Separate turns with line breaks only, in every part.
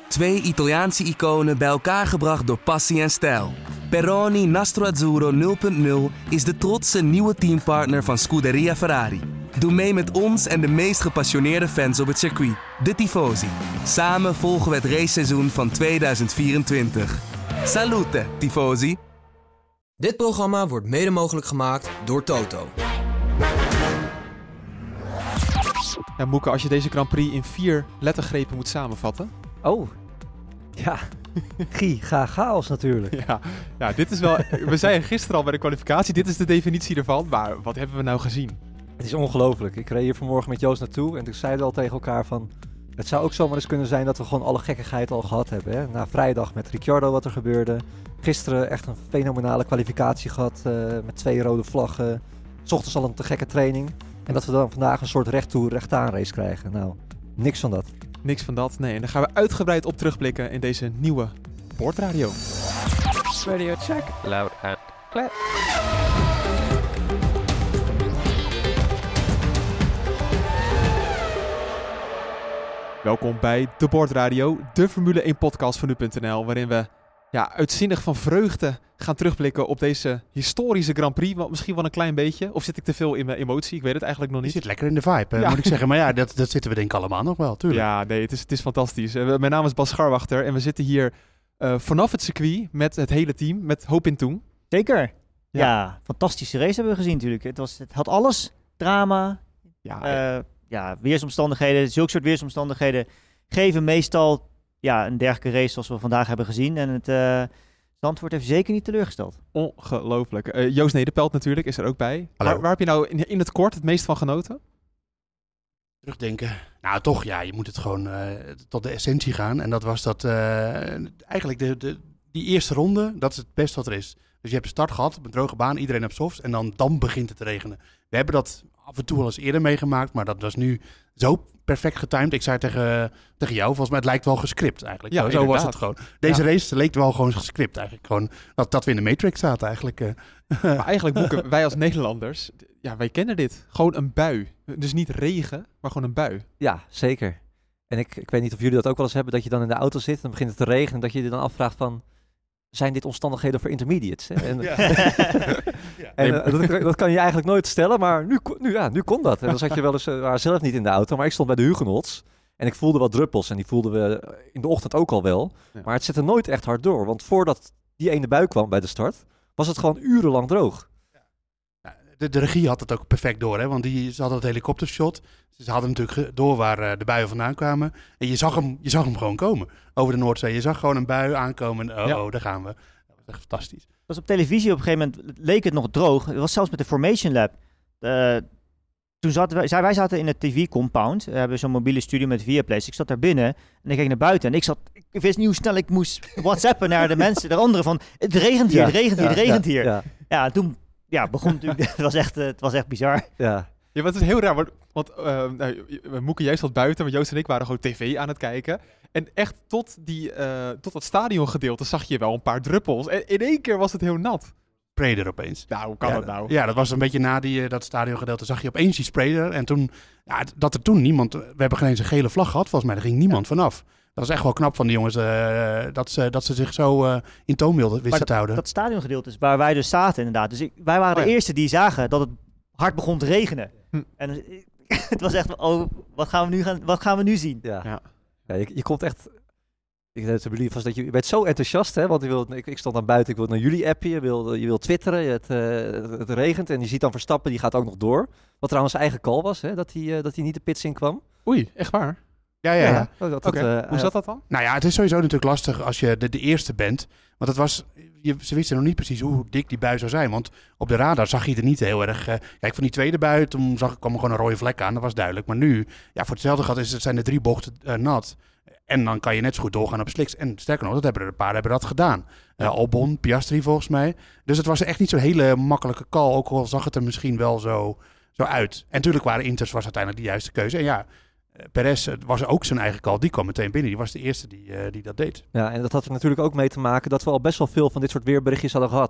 Twee Italiaanse iconen bij elkaar gebracht door passie en stijl. Peroni Nastro Azzurro 0.0 is de trotse nieuwe teampartner van Scuderia Ferrari. Doe mee met ons en de meest gepassioneerde fans op het circuit, de Tifosi. Samen volgen we het raceseizoen van 2024. Salute, Tifosi!
Dit programma wordt mede mogelijk gemaakt door Toto.
Ja, Moeke, als je deze Grand Prix in 4 lettergrepen moet samenvatten.
Oh, ja. Chaos natuurlijk.
Ja, dit is wel... We zeiden gisteren al bij de kwalificatie, dit is de definitie ervan. Maar wat hebben we nou gezien?
Het is ongelooflijk. Ik reed hier vanmorgen met Joost naartoe en toen zeiden we al tegen elkaar van... Het zou ook zomaar eens kunnen zijn dat we gewoon alle gekkigheid al gehad hebben. Hè? Na vrijdag met Ricciardo wat er gebeurde. Gisteren echt een fenomenale kwalificatie gehad met 2 rode vlaggen. 's Ochtends al een te gekke training. En dat we dan vandaag een soort recht toe, recht aan race krijgen. Nou, niks van dat.
Niks van dat, nee. En daar gaan we uitgebreid op terugblikken in deze nieuwe Boordradio.
Radio check. Loud and clear.
Welkom bij de Boordradio, de Formule 1 podcast van nu.nl, waarin we uitzinnig van vreugde gaan terugblikken op deze historische Grand Prix. Misschien wel een klein beetje. Of zit ik te veel in mijn emotie? Ik weet het eigenlijk nog niet.
Je zit lekker in de vibe, moet ik zeggen. Maar ja, dat zitten we denk ik allemaal nog wel, tuurlijk.
Ja, nee, het is fantastisch. Mijn naam is Bas Scharwachter en we zitten hier vanaf het circuit met het hele team, met Hoop in Toen.
Zeker. Ja, fantastische race hebben we gezien natuurlijk. Het had alles. Drama. Weersomstandigheden. Zulke soort weersomstandigheden geven meestal een dergelijke race zoals we vandaag hebben gezien. En het Zandvoort heeft zeker niet teleurgesteld.
Ongelooflijk. Joost Nederpelt natuurlijk is er ook bij. Waar heb je nou in het kort het meest van genoten?
Terugdenken. Nou toch, je moet het gewoon tot de essentie gaan. En dat was dat eigenlijk die eerste ronde, dat is het beste wat er is. Dus je hebt een start gehad, een droge baan, iedereen op softs. En dan begint het te regenen. We hebben dat af en toe al eens eerder meegemaakt, maar dat was nu zo perfect getimed. Ik zei tegen jou, volgens mij het lijkt wel gescript eigenlijk.
Ja,
zo was het gewoon. Deze race leek wel gewoon gescript eigenlijk. Gewoon dat we in de Matrix zaten eigenlijk.
Maar eigenlijk, Moeke, wij als Nederlanders, wij kennen dit. Gewoon een bui. Dus niet regen, maar gewoon een bui.
Ja, zeker. En ik weet niet of jullie dat ook wel eens hebben, dat je dan in de auto zit en dan begint het te regenen en dat je je dan afvraagt van... Zijn dit omstandigheden voor intermediates? Hè? Dat kan je eigenlijk nooit stellen, maar nu kon dat. En dan zat je wel eens, waren zelf niet in de auto, maar ik stond bij de Hugenots. En ik voelde wat druppels en die voelden we in de ochtend ook al wel. Ja. Maar het zette nooit echt hard door, want voordat die ene bui kwam bij de start, was het gewoon urenlang droog.
De regie had het ook perfect door, hè? Want ze hadden het helikoptershot. Ze hadden natuurlijk door waar de buien vandaan kwamen. En je zag hem gewoon komen over de Noordzee. Je zag gewoon een bui aankomen en daar gaan we. Dat was echt fantastisch.
Het was op televisie op een gegeven moment, leek het nog droog. Het was zelfs met de Formation Lab. Toen wij zaten in het TV-compound. We hebben zo'n mobiele studio met Viaplays. Ik zat daar binnen en ik keek naar buiten. En ik wist niet hoe snel ik moest whatsappen naar de mensen, de anderen van... Het regent hier, het regent hier. Ja, toen... Ja, begon natuurlijk. Het was echt bizar.
Ja, maar het is heel raar, want Moeke, jij zat buiten, maar Joost en ik waren gewoon tv aan het kijken. En echt tot dat stadiongedeelte zag je wel een paar druppels. En in één keer was het heel nat.
Spray er opeens.
Nou, hoe kan dat nou?
Ja, dat was een beetje na dat stadiongedeelte. Zag je opeens die spray er. En toen, dat er toen niemand... We hebben geen eens een gele vlag gehad, volgens mij. Er ging niemand vanaf. Dat was echt wel knap van die jongens, dat ze zich zo in toon wisten te houden.
Dat stadiongedeelte is waar wij dus zaten inderdaad. Dus wij waren de eerste die zagen dat het hard begon te regenen. En het was echt, wat gaan we nu zien?
Ja, je komt echt... Ik zei tegen jullie vast dat je bent zo enthousiast, hè? Want ik stond dan buiten, ik wil naar jullie appen, je wil twitteren, het regent en je ziet dan Verstappen, die gaat ook nog door. Wat trouwens zijn eigen call was, hè? Dat hij niet de pits in kwam.
Oei, echt waar?
Ja.
Hoe zat dat dan?
Nou ja, het is sowieso natuurlijk lastig als je de eerste bent. Want ze wisten nog niet precies hoe dik die bui zou zijn. Want op de radar zag je er niet heel erg... kijk, van die tweede bui, toen kwam er gewoon een rode vlek aan. Dat was duidelijk. Maar nu, voor hetzelfde gat zijn er 3 bochten nat. En dan kan je net zo goed doorgaan op slicks. En sterker nog, een paar hebben dat gedaan. Albon, Piastri volgens mij. Dus het was echt niet zo'n hele makkelijke call. Ook al zag het er misschien wel zo uit. En natuurlijk was uiteindelijk de juiste keuze. En Perez was ook zijn eigen call. Die kwam meteen binnen. Die was de eerste die dat deed.
Ja, en dat had er natuurlijk ook mee te maken dat we al best wel veel van dit soort weerberichtjes hadden gehad.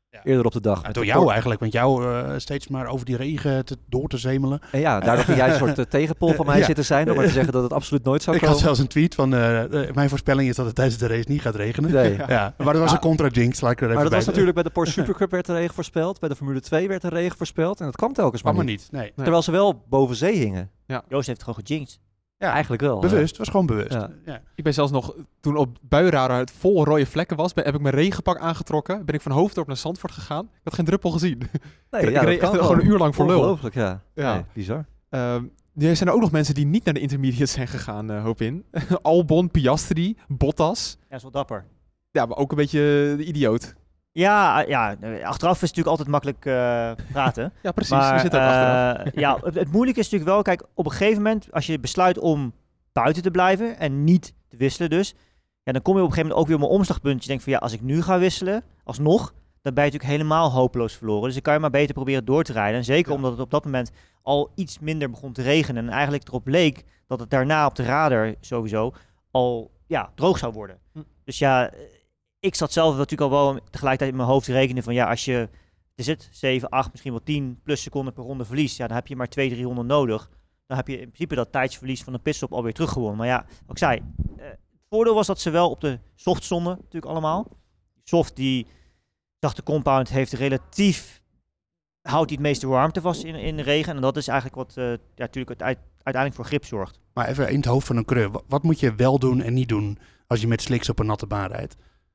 eerder op de dag. Met
door
de
jou
por-
eigenlijk, want jou steeds maar over die regen door te zemelen.
En ja, daardoor ging jij een soort tegenpol van mij
Ja.
zitten zijn, om maar te zeggen dat het absoluut nooit zou
Ik
komen.
had zelfs een tweet van, mijn voorspelling is dat het tijdens de race niet gaat regenen.
Nee.
Ja, maar dat was een contra-jinx, laat ik er even
Maar dat
bij
was natuurlijk bij de Porsche Supercup werd de regen voorspeld. Bij de Formule 2 werd de regen voorspeld. En dat kwam telkens maar
kwam
niet.
maar niet. Nee.
Terwijl ze wel boven zee hingen.
Joost heeft het gewoon gejinxed.
Ja,
Eigenlijk wel.
bewust, was gewoon bewust.
Ja.
Ja.
Ik ben zelfs nog, toen op buienradar het vol rode vlekken was, heb ik mijn regenpak aangetrokken. Ben ik van Hoofddorp naar Zandvoort gegaan. Ik had geen druppel gezien.
Nee,
Ik
ja,
reed
dat kan
echt gewoon een uur lang voor lul.
Ongelooflijk, ja.
Ja.
Nee, bizar.
Er zijn er ook nog mensen die niet naar de intermediates zijn gegaan, hoop in. Albon, Piastri, Bottas.
Ja, is wel dapper.
Ja, maar ook een beetje de idioot.
Ja, achteraf is het natuurlijk altijd makkelijk praten.
Ja, precies.
Maar,
We zitten ook achteraf.
ja, het moeilijke is natuurlijk wel, kijk, op een gegeven moment, als je besluit om buiten te blijven en niet te wisselen dus, ja, dan kom je op een gegeven moment ook weer op een omslagpunt. Je denkt van ja, als ik nu ga wisselen, alsnog, dan ben je natuurlijk helemaal hopeloos verloren. Dus dan kan je maar beter proberen door te rijden. En zeker omdat het op dat moment al iets minder begon te regenen. En eigenlijk erop leek dat het daarna op de radar sowieso al droog zou worden. Dus ja, ik zat zelf natuurlijk al wel tegelijkertijd in mijn hoofd te rekenen van ja, als je, is het 7, 8, misschien wel 10 plus seconden per ronde verliest, ja, dan heb je maar 2, 3 ronden nodig. Dan heb je in principe dat tijdsverlies van een pitstop alweer teruggewonnen. Maar ja, wat ik zei, het voordeel was dat ze wel op de soft stonden, natuurlijk allemaal. Soft, die zachte compound heeft relatief, houdt die het meeste warmte vast in de regen. En dat is eigenlijk wat natuurlijk uiteindelijk voor grip zorgt.
Maar even in het hoofd van een coureur. Wat moet je wel doen en niet doen als je met slicks op een natte baan rijdt?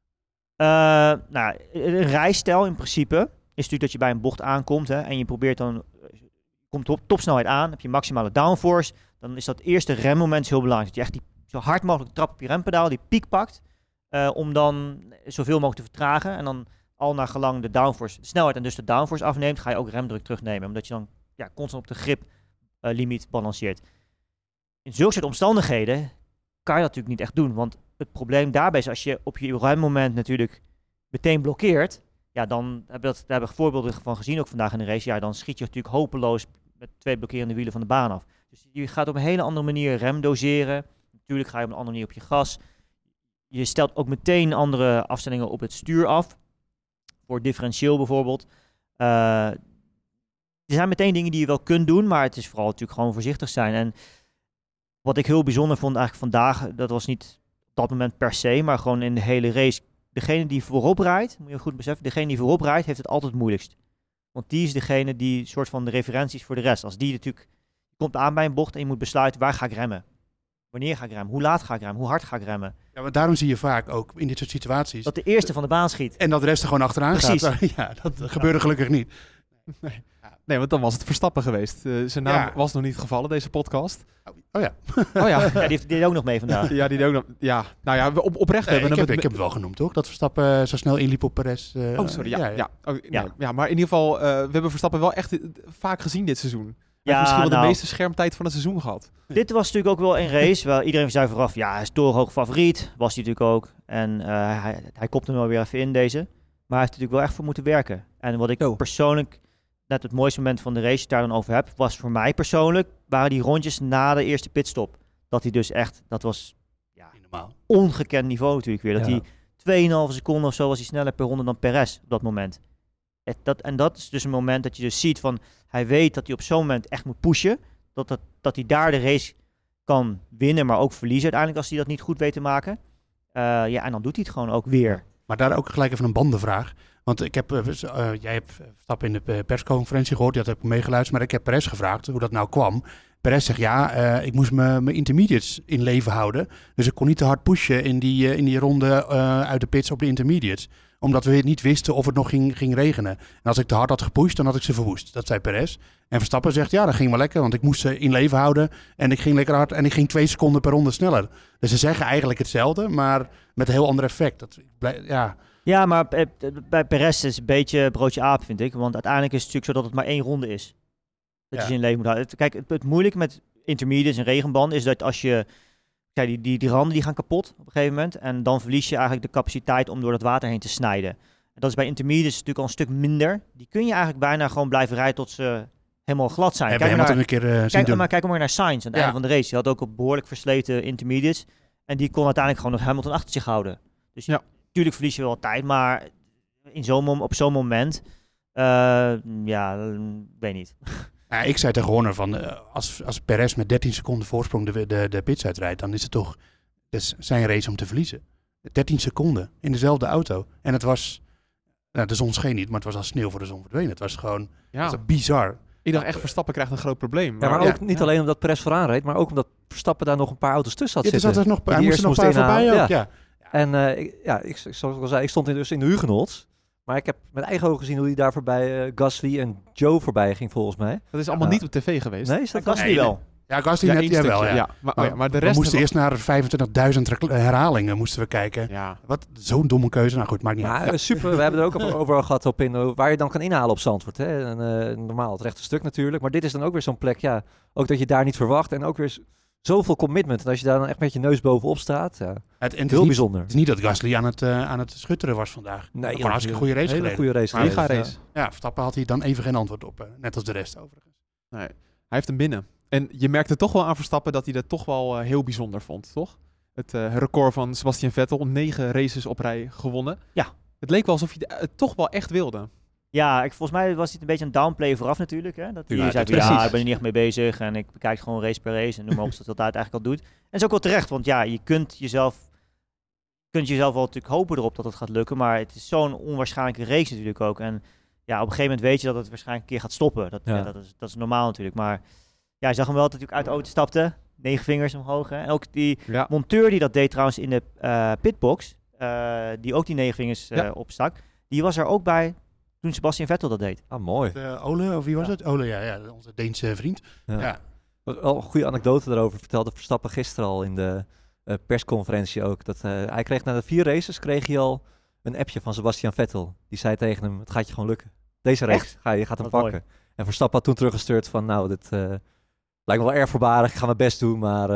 Een rijstijl in principe is natuurlijk dat je bij een bocht aankomt en je probeert dan, komt op topsnelheid aan, heb je maximale downforce, dan is dat eerste remmoment heel belangrijk. Dat je echt die zo hard mogelijk trap op je rempedaal, die piek pakt, om dan zoveel mogelijk te vertragen en dan al naar gelang de downforce, de snelheid en dus de downforce afneemt, ga je ook remdruk terugnemen, omdat je dan constant op de griplimiet balanceert. In zulke soort omstandigheden kan je dat natuurlijk niet echt doen, want het probleem daarbij is als je op je remmoment natuurlijk meteen blokkeert, ja, dan hebben we daar voorbeelden van gezien ook vandaag in de race. Ja, dan schiet je natuurlijk hopeloos met 2 blokkerende wielen van de baan af. Dus je gaat op een hele andere manier rem doseren. Natuurlijk ga je op een andere manier op je gas. Je stelt ook meteen andere afstellingen op het stuur af. Voor differentieel bijvoorbeeld. Er zijn meteen dingen die je wel kunt doen, maar het is vooral natuurlijk gewoon voorzichtig zijn. En wat ik heel bijzonder vond eigenlijk vandaag, dat was niet op dat moment per se, maar gewoon in de hele race. Degene die voorop rijdt, moet je goed beseffen, degene die voorop rijdt heeft het altijd het moeilijkst. Want die is degene die soort van de referenties voor de rest. Als die natuurlijk komt aan bij een bocht en je moet besluiten, waar ga ik remmen? Wanneer ga ik remmen? Hoe laat ga ik remmen? Hoe hard ga ik remmen?
Ja, maar daarom zie je vaak ook in dit soort situaties.
Dat de eerste van de baan schiet.
En dat de rest er gewoon achteraan
Precies.
gaat. Ja, dat gebeurde gelukkig niet.
Nee, want dan was het Verstappen geweest. Zijn naam
Ja.
was nog niet gevallen, deze podcast.
Oh ja.
Oh ja.
Ja, die deed ook nog mee vandaag.
Ja, die deed ook nog. Ja, nou ja, oprecht
Ik
hebben we
heb
hem
het wel genoemd, toch? Dat Verstappen zo snel inliep op Perez.
Oh, sorry. Ja, ja. Oh, nee,
Ja.
ja, maar in ieder geval, we hebben Verstappen wel echt vaak gezien dit seizoen. Hij
Ja,
heeft misschien wel
nou,
de meeste schermtijd van het seizoen gehad.
Dit was natuurlijk ook wel een race waar iedereen zei vooraf, ja, hij is torenhoog favoriet. Was hij natuurlijk ook. En hij kopte hem wel weer even in deze. Maar hij heeft natuurlijk wel echt voor moeten werken. En wat ik persoonlijk, net het mooiste moment van de race, het daar dan over heb, was voor mij persoonlijk, waren die rondjes na de eerste pitstop. Dat hij dus echt, dat was
Normaal.
ongekend niveau natuurlijk weer. Dat
Ja.
hij 2,5 seconden of zo was hij sneller per ronde dan Perez op dat moment. Dat is dus een moment dat je dus ziet van, hij weet dat hij op zo'n moment echt moet pushen. Dat hij daar de race kan winnen, maar ook verliezen uiteindelijk als hij dat niet goed weet te maken. En dan doet hij het gewoon ook weer.
Maar daar ook gelijk even een bandenvraag. Want ik heb, jij hebt Verstappen in de persconferentie gehoord, dat heb ik meegeluisterd, maar ik heb Perez gevraagd hoe dat nou kwam. Perez zegt, ik moest mijn intermediates in leven houden. Dus ik kon niet te hard pushen in die ronde uit de pits op de intermediates. Omdat we niet wisten of het nog ging regenen. En als ik te hard had gepusht, dan had ik ze verwoest. Dat zei Perez. En Verstappen zegt, ja, dat ging wel lekker, want ik moest ze in leven houden. En ik ging lekker hard en ik ging 2 seconden per ronde sneller. Dus ze zeggen eigenlijk hetzelfde, maar met een heel ander effect.
Ja, maar bij Perez is het een beetje broodje aap, vind ik. Want uiteindelijk is het natuurlijk zo dat het maar 1 ronde is. Dat je ze in leven moet houden. Kijk, het moeilijke met intermediates en regenbanden is dat als je... Kijk, die randen die gaan kapot op een gegeven moment. En dan verlies je eigenlijk de capaciteit om door dat water heen te snijden. En dat is bij intermediates natuurlijk al een stuk minder. Die kun je eigenlijk bijna gewoon blijven rijden tot ze helemaal glad zijn.
Hebben we hem een keer zien doen.
Maar kijk maar naar Sainz aan het einde van de race. Die had ook op behoorlijk versleten intermediates. En die kon uiteindelijk gewoon nog Hamilton achter zich houden. Dus natuurlijk verlies je wel tijd, maar op zo'n moment, weet niet.
Ja, ik zei tegen Horner van, als Perez met 13 seconden voorsprong de pits uitrijdt, dan is het toch zijn race om te verliezen. 13 seconden in dezelfde auto. En het was, de zon scheen niet, maar het was als sneeuw voor de zon verdwenen. Het was gewoon bizar.
Ik dacht echt, Verstappen krijgt een groot probleem.
Maar ook niet alleen omdat Perez vooraan reed, maar ook omdat Verstappen daar nog een paar auto's tussen had zitten.
Hij moest er nog een paar voorbij ook. Ja.
En zoals ik al zei, ik stond dus in de Huguenots. Maar ik heb met eigen ogen gezien hoe hij daar voorbij Gasly en Joe voorbij ging volgens mij.
Dat is allemaal niet op tv geweest.
Nee, is dat
Gasly wel?
Ja, Gasly net wel. Ja.
Maar de rest...
We moesten eerst naar 25.000 herhalingen moesten we kijken. Ja. Wat zo'n domme keuze. Nou goed, maakt niet uit.
Super, we hebben er ook over gehad op waar je dan kan inhalen op Zandvoort. Hè? Normaal het rechte stuk natuurlijk. Maar dit is dan ook weer zo'n plek, ook dat je daar niet verwacht. En ook weer zoveel commitment. En als je daar dan echt met je neus bovenop staat, heel bijzonder.
Het is niet dat Gasly aan het schutteren was vandaag. Nee, gewoon een hartstikke goede race gereden.
Goede race.
race.
Ja, Verstappen had hier dan even geen antwoord op. Net als de rest overigens.
Nee, hij heeft hem binnen. En je merkte toch wel aan Verstappen dat hij dat toch wel heel bijzonder vond, toch? Het record van Sebastian Vettel, 9 races op rij gewonnen. Ja. Het leek wel alsof hij het toch wel echt wilde.
Ja, volgens mij was hij een beetje een downplay vooraf natuurlijk. Hè? Dat hij zei, ik ben er niet echt mee bezig en ik bekijk gewoon race per race en noem maar op dat hij het eigenlijk al doet. En dat is ook wel terecht, want je kunt jezelf wel natuurlijk hopen erop dat het gaat lukken, maar het is zo'n onwaarschijnlijke race natuurlijk ook. En ja, op een gegeven moment weet je dat het waarschijnlijk een keer gaat stoppen. Dat is normaal natuurlijk, maar... Ja, je zag hem wel dat hij natuurlijk uit de auto stapte. 9 vingers omhoog. Hè? En ook die monteur die dat deed trouwens in de pitbox. Die ook die 9 vingers opstak. Die was er ook bij toen Sebastian Vettel dat deed.
Ah, mooi.
Ole, of wie was het? Ole, ja, onze Deense vriend. Ja.
Wel een goede anekdote daarover vertelde Verstappen gisteren al in de persconferentie ook. Dat hij kreeg na de 4 races kreeg hij al een appje van Sebastian Vettel. Die zei tegen hem, het gaat je gewoon lukken. Deze race, je gaat hem pakken. Mooi. En Verstappen had toen teruggestuurd van, dit... lijkt me wel erg voorbarig, ik ga mijn best doen, maar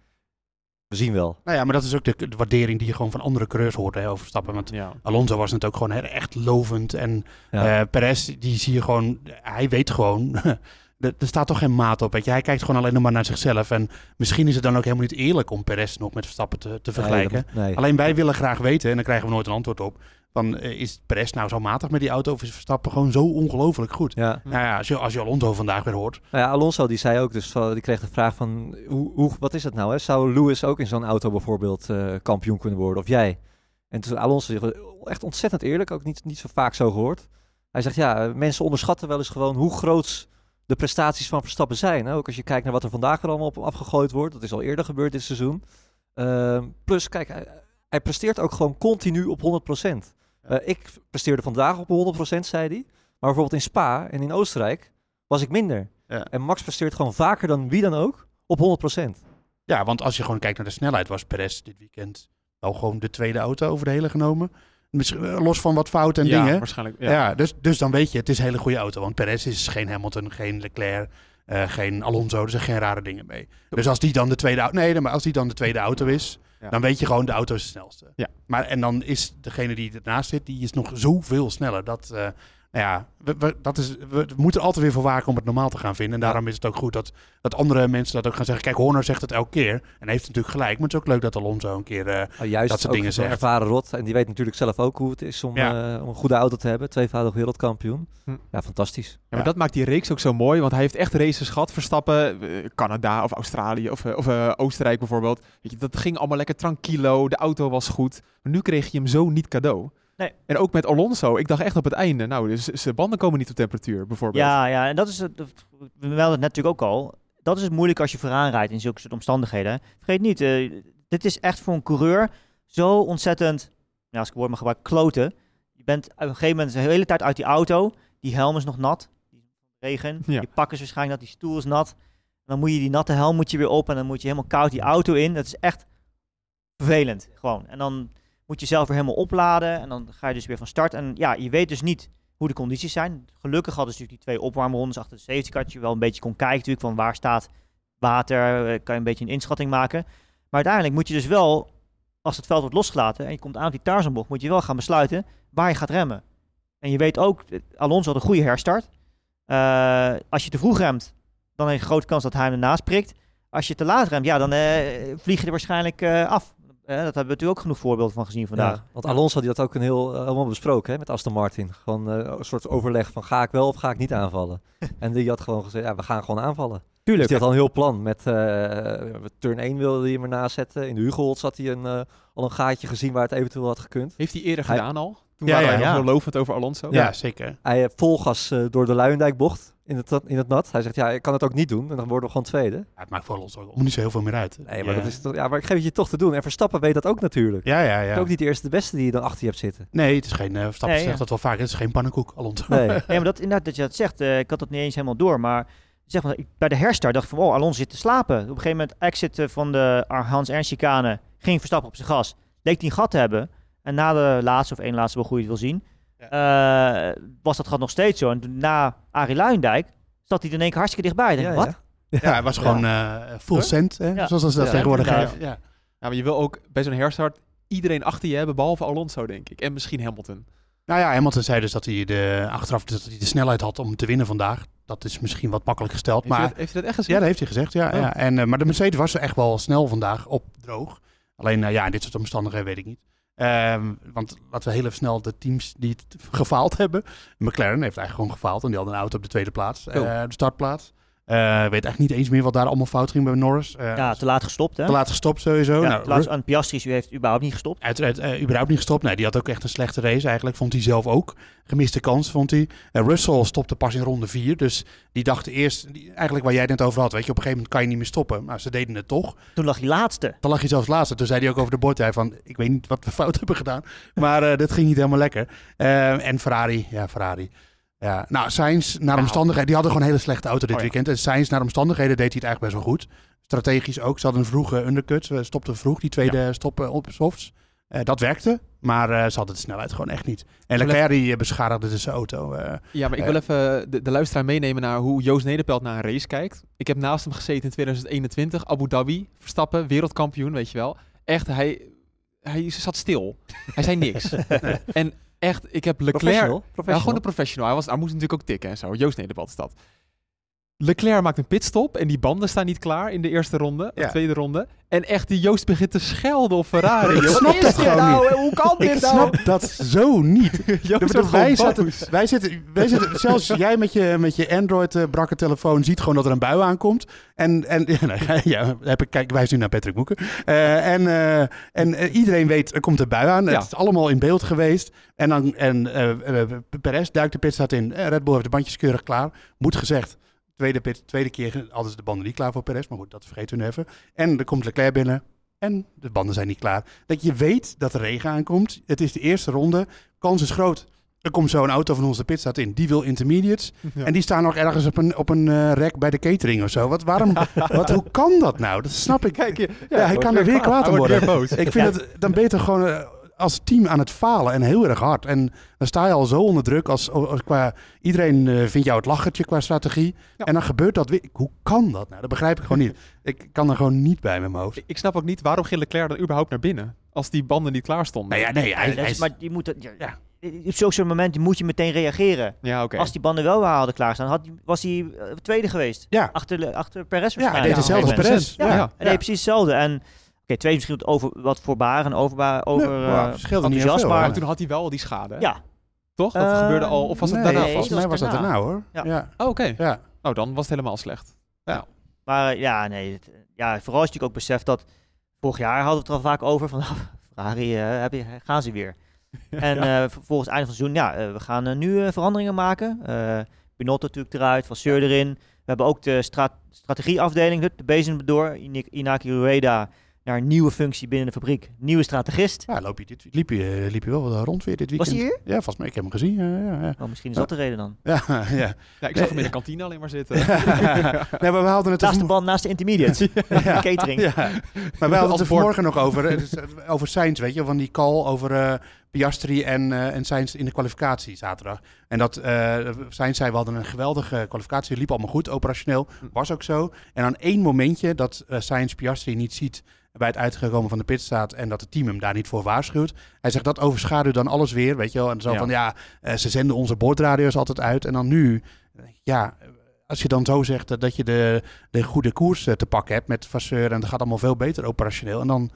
we zien wel.
Nou ja, maar dat is ook de waardering die je gewoon van andere coureurs hoort over Verstappen. Want Alonso was het ook gewoon echt lovend. En Perez, die zie je gewoon, hij weet gewoon, er staat toch geen maat op. Weet je? Hij kijkt gewoon alleen nog maar naar zichzelf. En misschien is het dan ook helemaal niet eerlijk om Perez nog met Verstappen te vergelijken. Nee. Alleen wij willen graag weten, en daar krijgen we nooit een antwoord op. Dan is Perez nou zo matig met die auto of is Verstappen gewoon zo ongelooflijk goed? Ja. Nou ja, als je Alonso vandaag weer hoort.
Nou ja, Alonso die zei ook, dus die kreeg de vraag van, wat is het nou? Hè? Zou Lewis ook in zo'n auto bijvoorbeeld kampioen kunnen worden of jij? En toen Alonso echt ontzettend eerlijk, ook niet zo vaak zo gehoord. Hij zegt, mensen onderschatten wel eens gewoon hoe groot de prestaties van Verstappen zijn. Hè? Ook als je kijkt naar wat er vandaag weer allemaal op afgegooid wordt. Dat is al eerder gebeurd dit seizoen. Plus, kijk, hij presteert ook gewoon continu op 100%. Ik presteerde vandaag op 100%, zei hij. Maar bijvoorbeeld in Spa en in Oostenrijk was ik minder. Ja. En Max presteert gewoon vaker dan wie dan ook op 100%.
Ja, want als je gewoon kijkt naar de snelheid, was Perez dit weekend wel gewoon de tweede auto over de hele genomen. Los van wat fouten en dingen.
Waarschijnlijk.
Ja, dus dan weet je, het is een hele goede auto. Want Perez is geen Hamilton, geen Leclerc, geen Alonso. Er zijn geen rare dingen mee. Dus als die dan de tweede auto... Nee, maar als die dan de tweede auto is... Ja. Dan weet je gewoon, de auto is de snelste. Ja. En dan is degene die ernaast zit, die is nog zoveel sneller. We moeten altijd weer voor waken om het normaal te gaan vinden. En daarom is het ook goed dat andere mensen dat ook gaan zeggen. Kijk, Horner zegt het elke keer. En heeft natuurlijk gelijk. Maar het is ook leuk dat Alonso een keer dat soort dingen zegt.
Ervaren rot. En die weet natuurlijk zelf ook hoe het is om een goede auto te hebben. 2-voudig wereldkampioen. Ja, fantastisch.
Ja, maar dat maakt die reeks ook zo mooi. Want hij heeft echt races gehad. Verstappen, Canada of Australië of Oostenrijk bijvoorbeeld. Weet je, dat ging allemaal lekker tranquilo. De auto was goed. Maar nu kreeg je hem zo niet cadeau. Nee. En ook met Alonso. Ik dacht echt op het einde, dus zijn banden komen niet op temperatuur, bijvoorbeeld.
Ja, en dat is het. We melden het natuurlijk ook al. Dat is het moeilijk als je vooraan rijdt in zulke soort omstandigheden. Vergeet niet, dit is echt voor een coureur zo ontzettend, als ik het woord mag gebruiken, kloten. Je bent op een gegeven moment de hele tijd uit die auto. Die helm is nog nat. Regen. Ja. Je pak is waarschijnlijk nat, die stoel is nat. En dan moet je die natte helm weer op en dan moet je helemaal koud die auto in. Dat is echt vervelend, gewoon. En dan moet je zelf weer helemaal opladen en dan ga je dus weer van start. En je weet dus niet hoe de condities zijn. Gelukkig hadden ze natuurlijk die 2 opwarmrondes achter de safety car, dat je wel een beetje kon kijken natuurlijk van waar staat water, kan je een beetje een inschatting maken. Maar uiteindelijk moet je dus wel, als het veld wordt losgelaten en je komt aan op die Tarzanbocht, moet je wel gaan besluiten waar je gaat remmen. En je weet ook, Alonso had een goede herstart. Als je te vroeg remt, dan heb je een grote kans dat hij hem ernaast prikt. Als je te laat remt, dan vlieg je er waarschijnlijk af. Dat hebben we natuurlijk ook genoeg voorbeelden van gezien vandaag.
Ja, want Alonso die had ook helemaal besproken met Aston Martin. Gewoon een soort overleg van ga ik wel of ga ik niet aanvallen. En die had gewoon gezegd, we gaan gewoon aanvallen.
Tuurlijk.
Dus die had al een heel plan. Met turn 1 wilde hij hem ernaast zetten. In de Hugelholtz had hij al een gaatje gezien waar het eventueel had gekund.
Heeft hij eerder gedaan al? Toen
Ja,
waren wij
ja.
nog heel lovend over Alonso.
Ja, zeker.
Hij vol gas door de Luijendijkbocht in het nat. Hij zegt, ik kan het ook niet doen. En dan worden we gewoon tweede.
Ja, het maakt voor ons ook niet zo heel veel meer uit.
Nee, maar, dat is toch, maar ik geef het je toch te doen. En Verstappen weet dat ook natuurlijk.
Ja.
Het is ook niet de eerste de beste die je dan achter je hebt zitten.
Nee, het is geen... Verstappen
Nee,
zegt
ja.
dat wel vaak. Het is geen pannenkoek, Alonso.
Nee.
Nee, maar dat, inderdaad, dat je dat zegt, ik had dat niet eens helemaal door, maar zeg maar, bij de herstart dacht ik van, Alonso zit te slapen. Op een gegeven moment, exit van de Hans-Ernst-chicane, ging Verstappen op zijn gas, leek hij een gat te hebben. En na de laatste, of één laatste, wel hoe je het wil zien, was dat gat nog steeds zo. En toen, na Arie Luijendijk zat hij er in één keer hartstikke dichtbij. Ik denk, wat?
Ja, hij was gewoon full cent, hè?
Ja.
Zoals ze dat
Ja,
tegenwoordig
inderdaad.
geven. Ja.
Ja, maar je wil ook bij zo'n herstart iedereen achter je hebben, behalve Alonso, denk ik. En misschien Hamilton.
Nou ja, Hamilton zei dus dat hij achteraf dat hij de snelheid had om te winnen vandaag. Dat is misschien wat makkelijk gesteld.
Heeft
Maar
hij dat echt gezegd?
ja, dat heeft hij gezegd. Ja,
Oh.
ja. En, maar de Mercedes was echt wel snel vandaag op droog. Alleen in dit soort omstandigheden weet ik niet. Want laten we heel even snel de teams die het gefaald hebben. McLaren heeft eigenlijk gewoon gefaald. En die had een auto op de tweede plaats. De startplaats. Weet eigenlijk niet eens meer wat daar allemaal fout ging bij Norris.
Ja, te laat gestopt, hè?
te laat gestopt sowieso.
Ja,
Nou,
te laat, en Piastri heeft überhaupt niet gestopt.
Uiteraard überhaupt niet gestopt. Nee, die had ook echt een slechte race eigenlijk. Vond hij zelf ook. Gemiste kans, vond hij. Russell stopte pas in ronde 4. Dus die dacht eerst, eigenlijk waar jij het net over had. Weet je, op een gegeven moment kan je niet meer stoppen. Maar ze deden het toch.
Toen lag hij laatste.
Dan lag hij zelfs laatste. Toen zei hij ook over de boordtij van, ik weet niet wat we fout hebben gedaan. Maar dat ging niet helemaal lekker. En Ferrari. Ja, nou, Sainz naar omstandigheden, die hadden gewoon een hele slechte auto dit weekend. En Sainz naar omstandigheden deed hij het eigenlijk best wel goed. Strategisch ook. Ze hadden een vroege undercut. Ze stopten vroeg, die tweede stoppen op softs. Dat werkte, maar ze hadden de snelheid gewoon echt niet. En Leclerc die beschadigde dus zijn auto.
Ja, maar ik wil even de luisteraar meenemen naar hoe Joost Nederpelt naar een race kijkt. Ik heb naast hem gezeten in 2021, Abu Dhabi, Verstappen, wereldkampioen, weet je wel. Echt, hij zat stil. Hij zei niks. En echt, ik heb Leclerc... Ja, gewoon een professional. Hij moest natuurlijk ook tikken en zo. Joost Nederpelt is dat. Leclerc maakt een pitstop en die banden staan niet klaar in de eerste ronde, of tweede ronde. En echt, die Joost begint te schelden op Ferrari.
Ik snap dat gewoon niet.
Hoe kan dit
Ik
nou?
snap dat zo niet.
Joost wordt gewoon
Wij zitten, zelfs jij met je Android brakke telefoon ziet gewoon dat er een bui aankomt. Ik wijs nu naar Patrick Moeken. Iedereen weet, er komt een bui aan. Ja. Het is allemaal in beeld geweest. Perez duikt de pitstraat in. Red Bull heeft de bandjes keurig klaar. Moet gezegd. Tweede keer hadden ze de banden niet klaar voor Perez. Maar goed, dat vergeten we nu even. En er komt Leclerc binnen. En de banden zijn niet klaar. Dat je weet dat er regen aankomt. Het is de eerste ronde. Kans is groot. Er komt zo'n auto van ons de pitstraat in. Die wil intermediates. Ja. En die staan nog ergens op een rek bij de catering of zo. Hoe kan dat nou? Dat snap ik.
Kijk,
hij kan er weer kwaad om worden. Ik vind het dan beter gewoon als team aan het falen en heel erg hard. En dan sta je al zo onder druk als iedereen vindt jou het lachertje qua strategie. Ja. En dan gebeurt dat weer. Hoe kan dat nou? Dat begrijp ik gewoon niet. Ik kan er gewoon niet bij met mijn hoofd.
Ik snap ook niet waarom ging Leclerc dan überhaupt naar binnen als die banden niet klaar stonden.
Maar die moet op zo'n moment moet je meteen reageren.
Ja, okay.
Als die banden wel hadden klaarstaan, was hij tweede geweest.
Ja.
Achter Perez.
Ja, hij deed hetzelfde als Perez.
Hij deed precies hetzelfde. En twee misschien wat voorbaar en
scheelde niet
enthousiast.
Maar toen had hij wel die schade. Hè?
Ja.
Toch? Dat gebeurde al. Of was het daarna?
Volgens mij was dat daarna hoor.
Ja. Oh, oké.
Ja.
Oh, dan was het helemaal slecht. Ja.
Maar vooral is natuurlijk ook beseft dat vorig jaar hadden we het er al vaak over van Ferrari, gaan ze weer. En volgens het einde van het seizoen, we gaan nu veranderingen maken. Binotto natuurlijk eruit, Vasseur erin. We hebben ook de strategieafdeling, de bezem door. Inaki Rueda naar een nieuwe functie binnen de fabriek. Nieuwe strategist.
Ja, liep je wel rond weer dit weekend.
Was hij hier?
Ja, volgens mij. Ik heb hem gezien. Ja.
Oh, misschien is dat de reden dan.
Ja,
ik zag hem in de kantine alleen maar zitten.
Nee, maar we hadden het
naast de band, naast de intermediates. Catering.
Ja. Maar we hadden het er vanmorgen nog over. Over Sainz, weet je. Van die call over Piastri en Sainz in de kwalificatie zaterdag. En dat Sainz zei, we hadden een geweldige kwalificatie. Liep allemaal goed, operationeel. Was ook zo. En aan één momentje dat Sainz Piastri niet ziet bij het uitgekomen van de pitstraat en dat het team hem daar niet voor waarschuwt. Hij zegt, dat overschaduwt dan alles weer, weet je wel. En zo van, ze zenden onze boordradio's altijd uit. En dan nu, als je dan zo zegt dat je de goede koers te pakken hebt met Vasseur en het gaat allemaal veel beter operationeel. En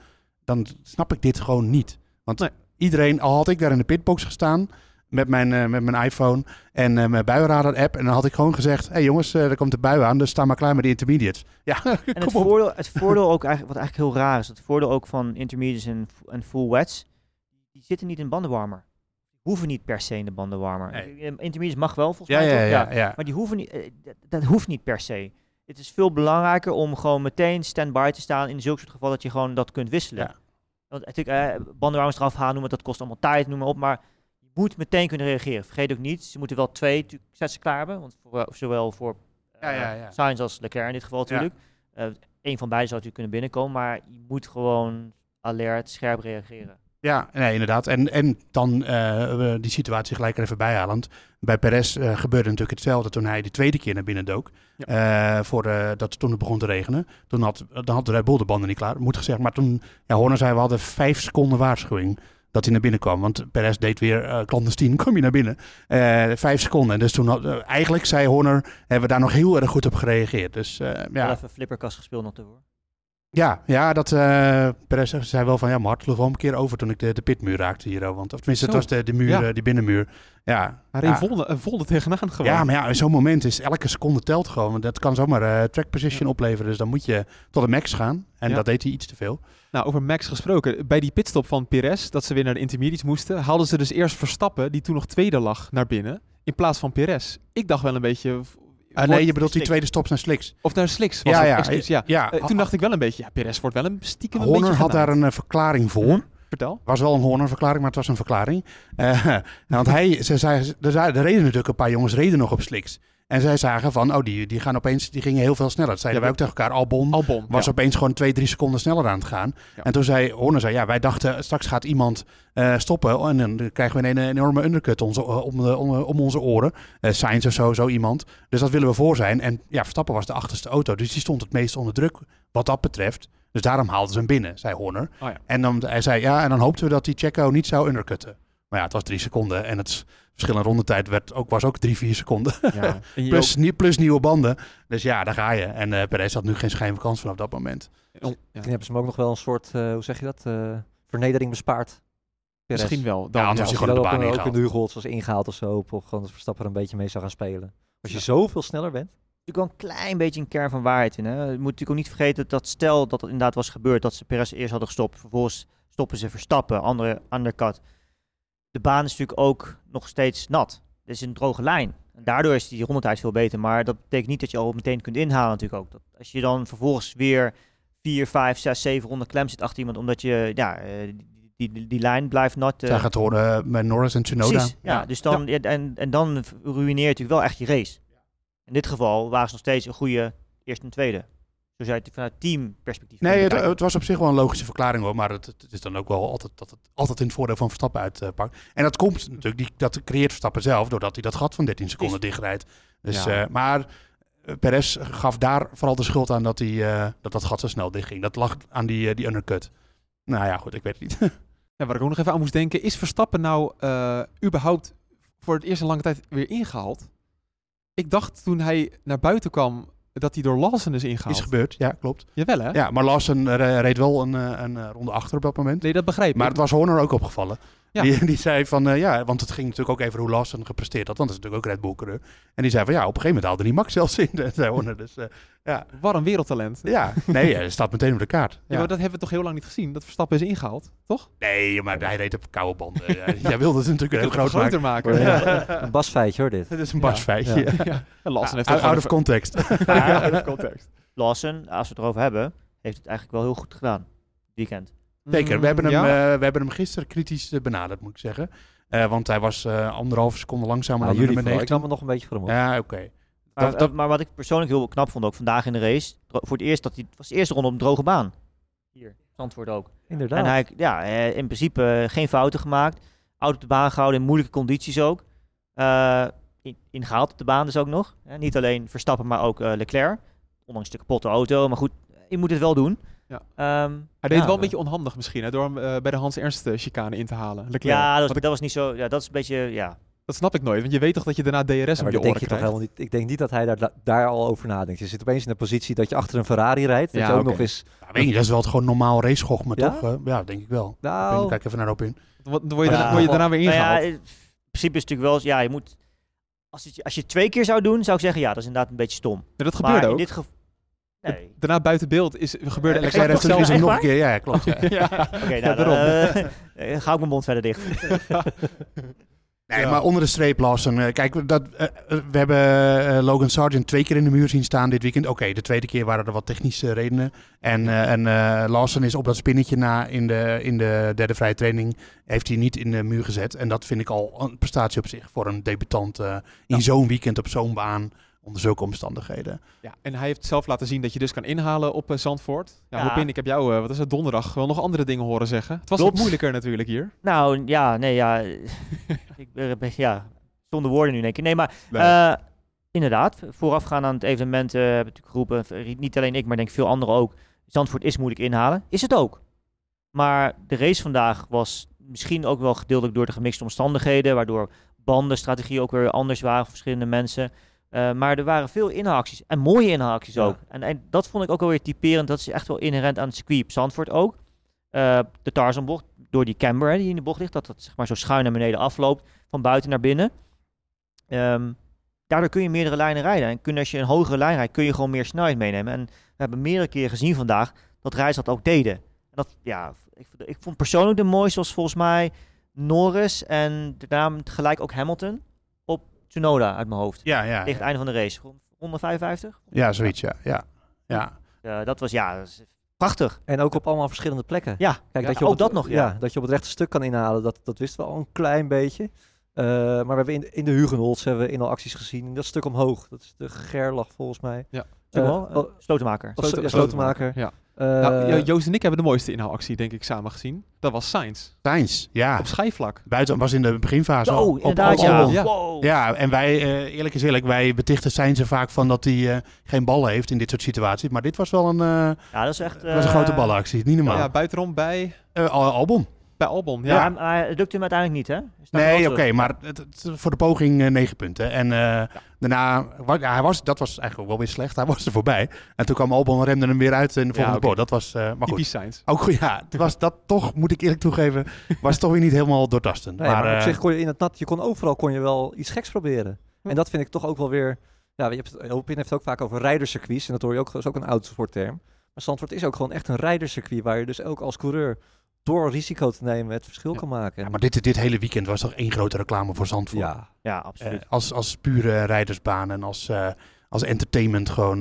dan snap ik dit gewoon niet. Want iedereen, al had ik daar in de pitbox gestaan met mijn iPhone en mijn buienradar-app. En dan had ik gewoon gezegd, hey jongens, er komt de bui aan, dus sta maar klaar met de intermediates. Ja,
en het voordeel ook eigenlijk, wat eigenlijk heel raar is, het voordeel ook van intermediates en full wets, die zitten niet in bandenwarmer. Die hoeven niet per se in de bandenwarmer.
Nee.
Intermediates mag wel, volgens mij.
Ja.
Maar die hoeven niet, dat hoeft niet per se. Het is veel belangrijker om gewoon meteen stand-by te staan in zulke soort geval dat je gewoon dat kunt wisselen. Ja. Want natuurlijk, bandenwarmers eraf halen, dat kost allemaal tijd, noem maar op, maar je moet meteen kunnen reageren. Vergeet ook niet, ze moeten wel 2 sets klaar hebben, want zowel voor Sainz als Leclerc in dit geval natuurlijk. Eén van beiden zou natuurlijk kunnen binnenkomen, maar je moet gewoon alert, scherp reageren. Ja,
nee, inderdaad. En dan die situatie gelijk er even bijhalend. Bij Perez gebeurde natuurlijk hetzelfde toen hij de tweede keer naar binnen dook. Ja. Toen het begon te regenen. Dan had de Red Bull de banden niet klaar, moet gezegd. Maar toen, Horner zei, we hadden 5 seconden waarschuwing dat hij naar binnen kwam. Want Perez deed weer clandestien, kwam je naar binnen. 5 seconden. Dus toen eigenlijk, zei Horner, hebben we daar nog heel erg goed op gereageerd. Dus
even flipperkast gespeeld nog ervoor.
Ja, dat Perez zei wel van, maar hard vloog wel een keer over toen ik de pitmuur raakte hier. Want, of tenminste, het was de muur, die binnenmuur. Ja.
Hij reed vol er tegenaan gewoon.
Ja, maar in zo'n moment is elke seconde telt gewoon. Want dat kan zomaar track position opleveren. Dus dan moet je tot de max gaan. En dat deed hij iets te veel.
Nou, over max gesproken. Bij die pitstop van Perez, dat ze weer naar de intermediates moesten, haalden ze dus eerst Verstappen, die toen nog tweede lag, naar binnen, in plaats van Perez. Ik dacht wel een beetje...
nee, je bedoelt die tweede stop naar Slicks.
Of naar Slicks was het. Toen dacht ik wel een beetje, Perez wordt wel een stiekem een
Horner
beetje
had daar een verklaring voor.
Vertel.
Het was wel een Horner-verklaring, maar het was een verklaring. Want er reden natuurlijk een paar jongens nog op Slicks. En zij zagen van, die gaan opeens, die gingen heel veel sneller. Dat zeiden wij ook tegen elkaar. Albon was opeens gewoon 2-3 seconden sneller aan het gaan. Ja. En toen zei Horner, wij dachten, straks gaat iemand stoppen. En dan krijgen we een enorme undercut om onze oren. Sainz of zo iemand. Dus dat willen we voor zijn. En Verstappen was de achterste auto. Dus die stond het meest onder druk wat dat betreft. Dus daarom haalden ze hem binnen, zei Horner. Oh ja. En dan hij zei, en dan hoopten we dat die Checo niet zou undercutten. Maar het was 3 seconden. En het verschil in rondetijd was ook 3-4 seconden. Ja. plus nieuwe banden. Dus daar ga je. En Perez had nu geen schijn van kans vanaf dat moment.
Dan hebben ze hem ook nog wel een soort, hoe zeg je dat, vernedering bespaard.
Perez. Misschien wel.
Anders was hij gewoon de baan ingehaald.
Ook een Hugold was ingehaald of zo. Of gewoon dat Verstappen er een beetje mee zou gaan spelen. Als je zoveel sneller bent.
Er zit wel een klein beetje een kern van waarheid in. Hè? Je moet natuurlijk ook niet vergeten dat stel dat het inderdaad was gebeurd, dat ze Perez eerst hadden gestopt. Vervolgens stoppen ze Verstappen, andere undercut. De baan is natuurlijk ook nog steeds nat. Het is een droge lijn. En daardoor is die rondetijd veel beter. Maar dat betekent niet dat je al meteen kunt inhalen natuurlijk ook. Als je dan vervolgens weer 4, 5, 6, 7 ronden klem zit achter iemand, omdat je, die lijn blijft nat.
Zij gaat horen met Norris en Tsunoda.
Precies, dus dan, en dan ruïneer je natuurlijk wel echt je race. In dit geval waren ze nog steeds een goede eerste en tweede. Dus uit vanuit teamperspectief.
Nee, het was op zich wel een logische verklaring hoor. Maar het is dan ook wel altijd dat het altijd in het voordeel van Verstappen uitpakt. En dat komt natuurlijk, dat creëert Verstappen zelf, doordat hij dat gat van 13 seconden dichtrijdt. Dus, maar Perez gaf daar vooral de schuld aan dat dat gat zo snel dichtging. Dat lag aan die undercut. Nou ja, goed, ik weet het niet.
Waar ik ook nog even aan moest denken, is Verstappen nou überhaupt voor het eerst een lange tijd weer ingehaald? Ik dacht toen hij naar buiten kwam dat hij door Lawson is ingehaald.
Is gebeurd, ja, klopt.
Jawel, hè?
Ja, maar Lawson reed wel een ronde achter op dat moment.
Nee, dat begrijp ik.
Maar het was Horner ook opgevallen. Ja. Die zei van, want het ging natuurlijk ook even hoe Lawson gepresteerd had, want dat is natuurlijk ook Red Bull coureur. En die zei van, op een gegeven moment haalde die Max zelfs in, zei Horner. Dus,
Wat een wereldtalent.
Ja, nee, hij staat meteen op de kaart.
Ja, maar dat hebben we toch heel lang niet gezien, dat Verstappen is ingehaald, toch?
Nee, maar hij reed op koude banden. Jij wilde het natuurlijk heel groot
groter maken.
Ja. Een basfeitje hoor, dit.
Het is een basfeitje.
Ja. Lawson heeft
out of context.
Out of context. Lawson, als we het erover hebben, heeft het eigenlijk wel heel goed gedaan. Weekend.
Zeker, we hebben hem gisteren kritisch benaderd, moet ik zeggen. Want hij was 1,5 seconde langzamer dan
jullie
nummer 19.
Ik nam het nog een beetje voor hem op.
Ja, oké.
Maar wat ik persoonlijk heel knap vond, ook vandaag in de race, voor het eerst het was de eerste ronde op een droge baan. Hier, Zandvoort ook.
Inderdaad.
En hij, in principe geen fouten gemaakt. Auto op de baan gehouden, in moeilijke condities ook. Ingehaald op de baan dus ook nog. Niet alleen Verstappen, maar ook Leclerc. Ondanks de kapotte auto, maar goed, je moet het wel doen.
Ja. Hij deed het wel een beetje onhandig misschien, door hem bij de Hans Ernst chicane in te halen. Leclerc.
Ja, dat was niet zo. Ja, dat is een beetje,
Dat snap ik nooit, want je weet toch dat je daarna DRS
Ja,
op
maar
je
dat
oren
denk je toch
krijgt?
helemaal niet. Ik denk niet dat hij daar al over nadenkt. Je zit opeens in de positie dat je achter een Ferrari rijdt. Dat
Ja,
je ook
oké.
nog eens...
Ja, weet je, dat is wel het gewoon normaal racegochme,
Ja?
toch? Ja, denk ik wel.
Nou,
Kijk even naar op in.
Word je daarna weer
Nou
ingehaald?
ja, in principe is het natuurlijk wel... Ja, je moet... Als je het 2 keer zou doen, zou ik zeggen... Ja, dat is inderdaad een beetje stom.
Ja, dat gebeurde
maar
ook.
in dit geval... Nee.
Daarna buiten beeld gebeurde
Leclerc
exact
heeft
hetzelfde.
hem nog
Echt
een keer. Ja, klopt. Ja.
Ja.
Oké,
Ja,
nou,
daarom.
ga ik mijn mond verder dicht.
Nee,
Ja.
maar onder de streep, Lawson. Kijk, we hebben Logan Sargent 2 keer in de muur zien staan dit weekend. Oké, de tweede keer waren er wat technische redenen. En Lawson is op dat spinnetje na in de derde vrije training... heeft hij niet in de muur gezet. En dat vind ik al een prestatie op zich voor een debutant in zo'n weekend op zo'n baan... onder zulke omstandigheden.
Ja, en hij heeft zelf laten zien dat je dus kan inhalen op Zandvoort. Ja,
Ja.
Hopin, ik heb jou, wat is het, donderdag wel nog andere dingen horen zeggen. Het was
Klopt.
wat moeilijker natuurlijk hier.
Nou, ja, nee, ja. Ik ben zonder woorden nu in één keer. Nee, maar inderdaad, voorafgaan aan het evenement hebben we natuurlijk geroepen, niet alleen ik, maar denk veel anderen ook, Zandvoort is moeilijk inhalen. Is het ook. Maar de race vandaag was misschien ook wel gedeeltelijk door de gemixte omstandigheden, waardoor bandenstrategieën ook weer anders waren voor verschillende mensen. Maar er waren veel inhaalacties en mooie inhaalacties
Ja.
ook. En dat vond ik ook alweer typerend. Dat is echt wel inherent aan het circuit op Zandvoort ook. De Tarzanbocht, door die camber die in de bocht ligt, dat zeg maar zo schuin naar beneden afloopt, van buiten naar binnen. Daardoor kun je meerdere lijnen rijden. En als je een hogere lijn rijdt, kun je gewoon meer snelheid meenemen. En we hebben meerdere keren gezien vandaag dat rijders dat ook deden. En dat, ja, ik vond persoonlijk de mooiste was volgens mij Norris en daarna gelijk ook Hamilton op Tsunoda uit mijn hoofd.
Ja,
Tegen het einde van de race. Ronde 55?
ja, zoiets, ja.
Dat was dat is prachtig.
en ook op allemaal verschillende plekken.
Ja,
Kijk,
ja,
dat je
ook
op
dat nog, ja.
dat je op het rechte stuk kan inhalen, dat wisten we al een klein beetje. Maar we hebben in de Hugenholz hebben we in al acties gezien. Dat stuk omhoog, dat is de Gerlach volgens mij.
Ja.
Slotenmaker.
Slotenmaker.
Ja.
Eh,
Nou, Joost en ik hebben de mooiste inhaalactie, denk ik, samen gezien. Dat was Sainz.
Sainz, ja.
Op schijfvlak.
Buiten was in de beginfase.
Oh,
op
inderdaad,
Albon.
ja.
Wow.
Ja, en wij, eerlijk is eerlijk, wij betichten Sainz er vaak van dat hij geen ballen heeft in dit soort situaties. Maar dit was wel een grote ballenactie. Niet normaal.
Ja, buitenom bij
Albon.
Albon. Ja.
Ja, maar het lukte hem uiteindelijk niet, hè? Is daar
Nee,
wel
oké,
terug.
maar voor de poging 9 punten. En daarna, dat was eigenlijk ook wel weer slecht. Hij was er voorbij. En toen kwam Albon, remde hem weer uit in de volgende
oké.
bocht. Dat was, maar goed.
Typisch Sainz.
Ook goed, ja, het was dat toch, moet ik eerlijk toegeven, was toch weer niet helemaal doortastend.
Nee, maar op zich kon je in het nat, je kon overal wel iets geks proberen. En dat vind ik toch ook wel weer... Ja, Hopin heeft het ook vaak over rijderscircuits. En dat hoor je ook, dat is ook een oud sportterm. Maar Zandvoort is ook gewoon echt een rijderscircuit, waar je dus ook als coureur door risico te nemen het verschil kan maken.
Ja, maar dit hele weekend was toch één grote reclame voor Zandvoort.
Ja.
Ja, absoluut.
Als pure rijdersbaan en als entertainment gewoon.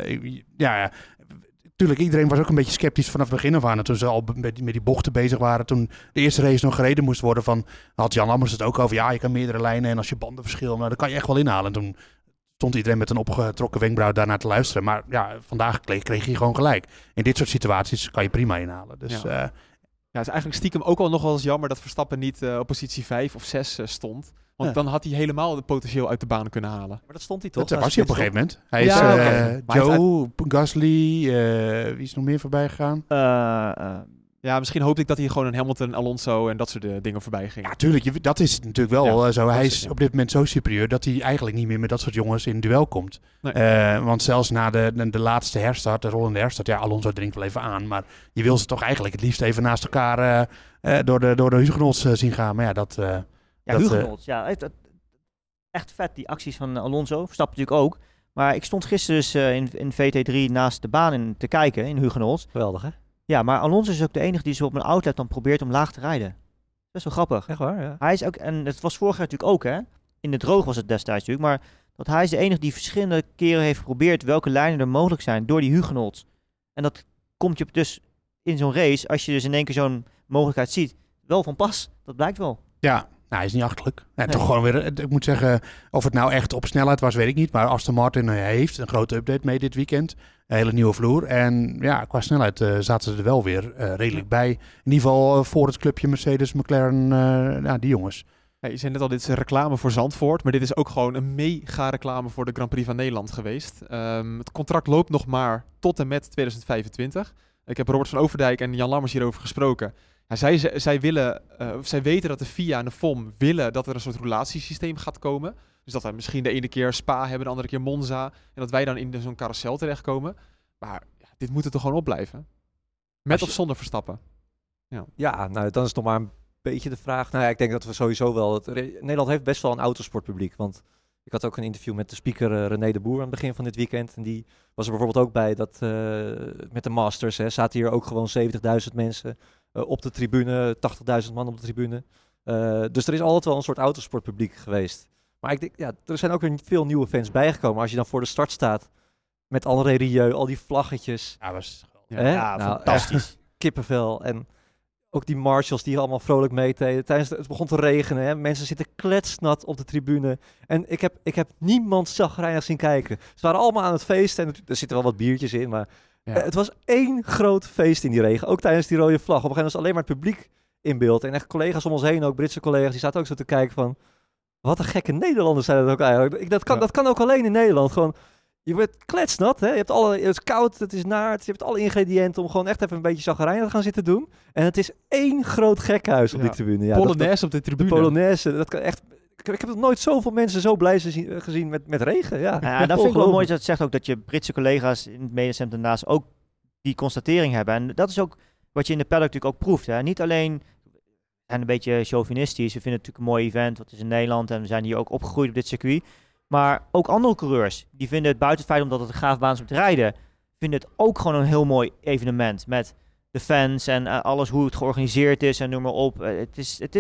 Tuurlijk, iedereen was ook een beetje sceptisch vanaf het begin af aan. En toen ze al met die bochten bezig waren, toen de eerste race nog gereden moest worden, had Jan Lammers het ook over. Ja, je kan meerdere lijnen en als je bandenverschil, nou, dan kan je echt wel inhalen. En toen stond iedereen met een opgetrokken wenkbrauw daarnaar te luisteren. Maar ja, vandaag kreeg hij gewoon gelijk. In dit soort situaties kan je prima inhalen. Dus
Ja. Ja, het is eigenlijk stiekem ook al nog wel eens jammer dat Verstappen niet op positie 5 of 6 stond. Want dan had hij helemaal het potentieel uit de baan kunnen halen.
Maar dat stond hij toch?
dat was hij op een gegeven moment. Hij
Ja,
is
oké. Maar hij
Joe, Gasly, wie is er nog meer voorbij gegaan?
Ja, misschien hoopte ik dat hij gewoon een Hamilton, Alonso en dat soort dingen voorbij ging.
Ja, tuurlijk. Dat is natuurlijk wel
Ja,
zo. Hij
dat
is
is het, ja.
op dit moment zo superieur dat hij eigenlijk niet meer met dat soort jongens in duel komt.
Nee.
Want zelfs na de laatste herstart, de rollende herstart, ja, Alonso dringt wel even aan. Maar je wil ze toch eigenlijk het liefst even naast elkaar door de Hugenholz zien gaan. Maar ja, dat...
Hugenholz, echt vet, die acties van Alonso. Verstappen natuurlijk ook. Maar ik stond gisteren dus in VT3 naast de baan te kijken in Hugenholz.
Geweldig, hè?
Ja, maar Alonso is ook de enige die zo op een outlet dan probeert om laag te rijden. Best wel grappig.
Echt waar, ja.
Hij is ook, en het was vorig jaar natuurlijk ook, hè. In de droog was het destijds natuurlijk, maar dat hij is de enige die verschillende keren heeft geprobeerd welke lijnen er mogelijk zijn door die Hugenholz. En dat komt je dus in zo'n race, als je dus in één keer zo'n mogelijkheid ziet, wel van pas. Dat blijkt wel.
Ja, hij is niet achterlijk. En
Nee.
toch gewoon weer, ik moet zeggen, of het nou echt op snelheid was, weet ik niet. Maar Aston Martin heeft een grote update mee dit weekend. Een hele nieuwe vloer. En ja, qua snelheid zaten ze er wel weer redelijk bij. In ieder geval voor het clubje Mercedes, McLaren, die jongens.
Ja, je zei net al, dit is een reclame voor Zandvoort, maar dit is ook gewoon een mega reclame voor de Grand Prix van Nederland geweest. Het contract loopt nog maar tot en met 2025. Ik heb Robert van Overdijk en Jan Lammers hierover gesproken. zij weten dat de FIA en de FOM willen dat er een soort roulatiesysteem gaat komen. Dus dat we misschien de ene keer Spa hebben, de andere keer Monza. En dat wij dan in zo'n carousel terechtkomen. Maar dit moet er toch gewoon op blijven? Met of zonder Verstappen?
Ja, nou dan is het nog maar een beetje de vraag. Nou ja, ik denk dat we sowieso wel... Nederland heeft best wel een autosportpubliek. Want ik had ook een interview met de speaker René de Boer aan het begin van dit weekend. En die was er bijvoorbeeld ook bij dat met de Masters zaten hier ook gewoon 70.000 mensen op de tribune. 80.000 man op de tribune. Dus er is altijd wel een soort autosportpubliek geweest. Maar ik denk, er zijn ook weer veel nieuwe fans bijgekomen. Als je dan voor de start staat met André Rieu, al die vlaggetjes.
Ja, was
fantastisch.
Kippenvel. En ook die marshals die allemaal vrolijk meededen. Tijdens het begon te regenen. Hè. Mensen zitten kletsnat op de tribune. En ik heb niemand chagrijnig zien kijken. Ze waren allemaal aan het feesten. En er zitten wel wat biertjes in. Maar het was één groot feest in die regen. Ook tijdens die rode vlag. Op een gegeven moment was alleen maar het publiek in beeld. En echt collega's om ons heen, ook Britse collega's, die zaten ook zo te kijken van... Wat een gekke Nederlanders zijn dat ook eigenlijk. Dat kan ook alleen in Nederland. Gewoon, je wordt kletsnat, hè? Het is koud, het is naar, je hebt alle ingrediënten om gewoon echt even een beetje chagrijnig te gaan zitten doen. En het is één groot gekhuis op die tribune. Ja,
Polonaise op de tribune.
De Polonaise, dat kan echt... Ik heb nog nooit zoveel mensen zo blij gezien met regen. Ja,
dat vind ik wel mooi dat het zegt ook dat je Britse collega's in het mediacentrum daarnaast ook die constatering hebben. En dat is ook wat je in de paddock natuurlijk ook proeft. Hè? Niet alleen... En een beetje chauvinistisch. We vinden het natuurlijk een mooi event. Wat is in Nederland. En we zijn hier ook opgegroeid op dit circuit. Maar ook andere coureurs. Die vinden het buiten het feit omdat het een gaaf baan is om te rijden. Vinden het ook gewoon een heel mooi evenement. Met de fans en alles hoe het georganiseerd is. En noem maar op. Het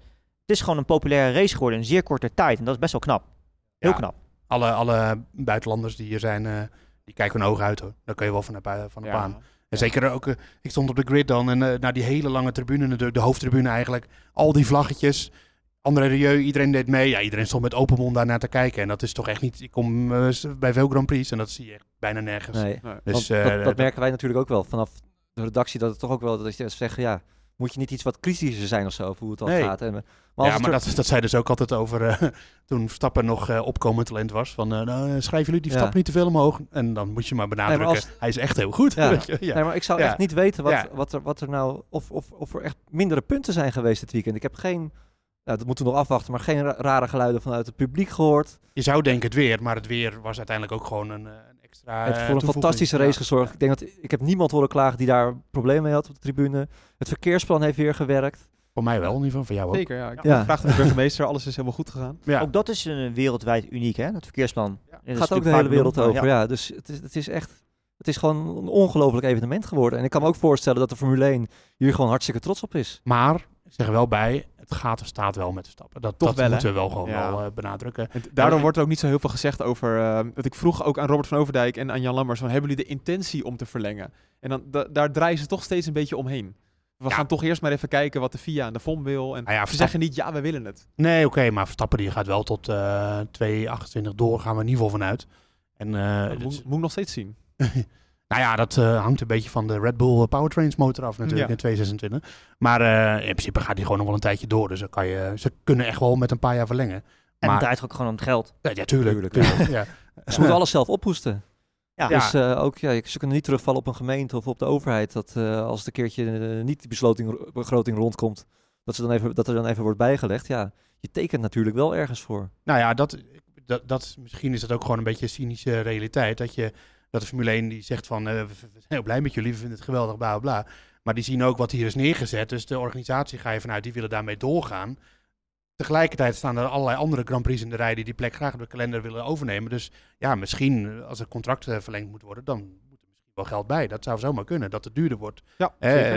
is gewoon een populaire race geworden. In een zeer korte tijd. En dat is best wel knap. Heel knap.
Alle buitenlanders die hier zijn. Die kijken hun ogen uit hoor. Daar kun je wel van de baan. En zeker ook, ik stond op de grid dan en naar die hele lange tribune, de hoofdtribune eigenlijk. Al die vlaggetjes, André Rieu, iedereen deed mee. Ja, iedereen stond met open mond daar naar te kijken. En dat is toch echt niet, ik kom bij veel Grand Prix en dat zie je echt bijna nergens.
Nee. Dus, dat merken wij natuurlijk ook wel vanaf de redactie, dat het toch ook wel, dat je zegt, ja, moet je niet iets wat kritischer zijn of zo, over hoe het al gaat. En,
maar dat zei dus ook altijd over toen Verstappen nog opkomend talent was. Van, schrijven jullie die Verstappen niet te veel omhoog? En dan moet je maar benadrukken, hij is echt heel goed.
Ja. Weet je? Ja. Nee, maar ik zou echt niet weten wat er nou, of er echt mindere punten zijn geweest dit weekend. Ik heb geen, dat moeten we nog afwachten, maar geen rare geluiden vanuit het publiek gehoord.
Je zou denken het weer, maar het weer was uiteindelijk ook gewoon een extra
Het heeft voor een fantastische race gezorgd. Ik denk ik heb niemand horen klagen die daar problemen mee had op de tribune. Het verkeersplan heeft weer gewerkt.
Voor mij wel, in ieder geval. Voor jou ook.
Zeker, ja. Ik vraag de burgemeester, alles is helemaal goed gegaan.
Ja. Ook dat is wereldwijd uniek, hè? Dat verkeersplan.
Ja. Het gaat ook de hele wereld over, ja. Dus het is echt... Het is gewoon een ongelooflijk evenement geworden. En ik kan me ook voorstellen dat de Formule 1 hier gewoon hartstikke trots op is.
Maar, ik zeg er wel bij, het gaat of staat wel met Verstappen. Dat moeten we wel gewoon wel benadrukken.
Daardoor wordt er ook niet zo heel veel gezegd over... dat ik vroeg ook aan Robert van Overdijk en aan Jan Lammers... van hebben jullie de intentie om te verlengen? En dan daar draaien ze toch steeds een beetje omheen. We gaan toch eerst maar even kijken wat de FIA en de FOM wil. En ze zeggen niet, we willen het.
Nee, oké, maar Verstappen die gaat wel tot 2028 door. Gaan we in ieder geval vanuit. En,
moet ik nog steeds zien.
Nou ja, dat hangt een beetje van de Red Bull Powertrains motor af natuurlijk in 2026. Maar in principe gaat die gewoon nog wel een tijdje door. Dus ze kunnen echt wel met een paar jaar verlengen.
En het draait ook gewoon om het geld.
Ja, tuurlijk.
Ja. Ze moeten alles zelf ophoesten. Ja. Dus ze kunnen niet terugvallen op een gemeente of op de overheid. Dat als het een keertje niet die begroting rondkomt, dat er dan even wordt bijgelegd. Ja, je tekent natuurlijk wel ergens voor.
Nou ja, misschien is dat ook gewoon een beetje een cynische realiteit. Dat de Formule 1 die zegt van, we zijn heel blij met jullie, we vinden het geweldig, bla bla. Maar die zien ook wat hier is neergezet. Dus de organisatie ga je vanuit, die willen daarmee doorgaan. Tegelijkertijd staan er allerlei andere Grand Prix in de rij die plek graag op de kalender willen overnemen. Dus ja, misschien als het contract verlengd moet worden, dan moet er misschien wel geld bij. Dat zou zomaar kunnen, dat het duurder wordt. Ja,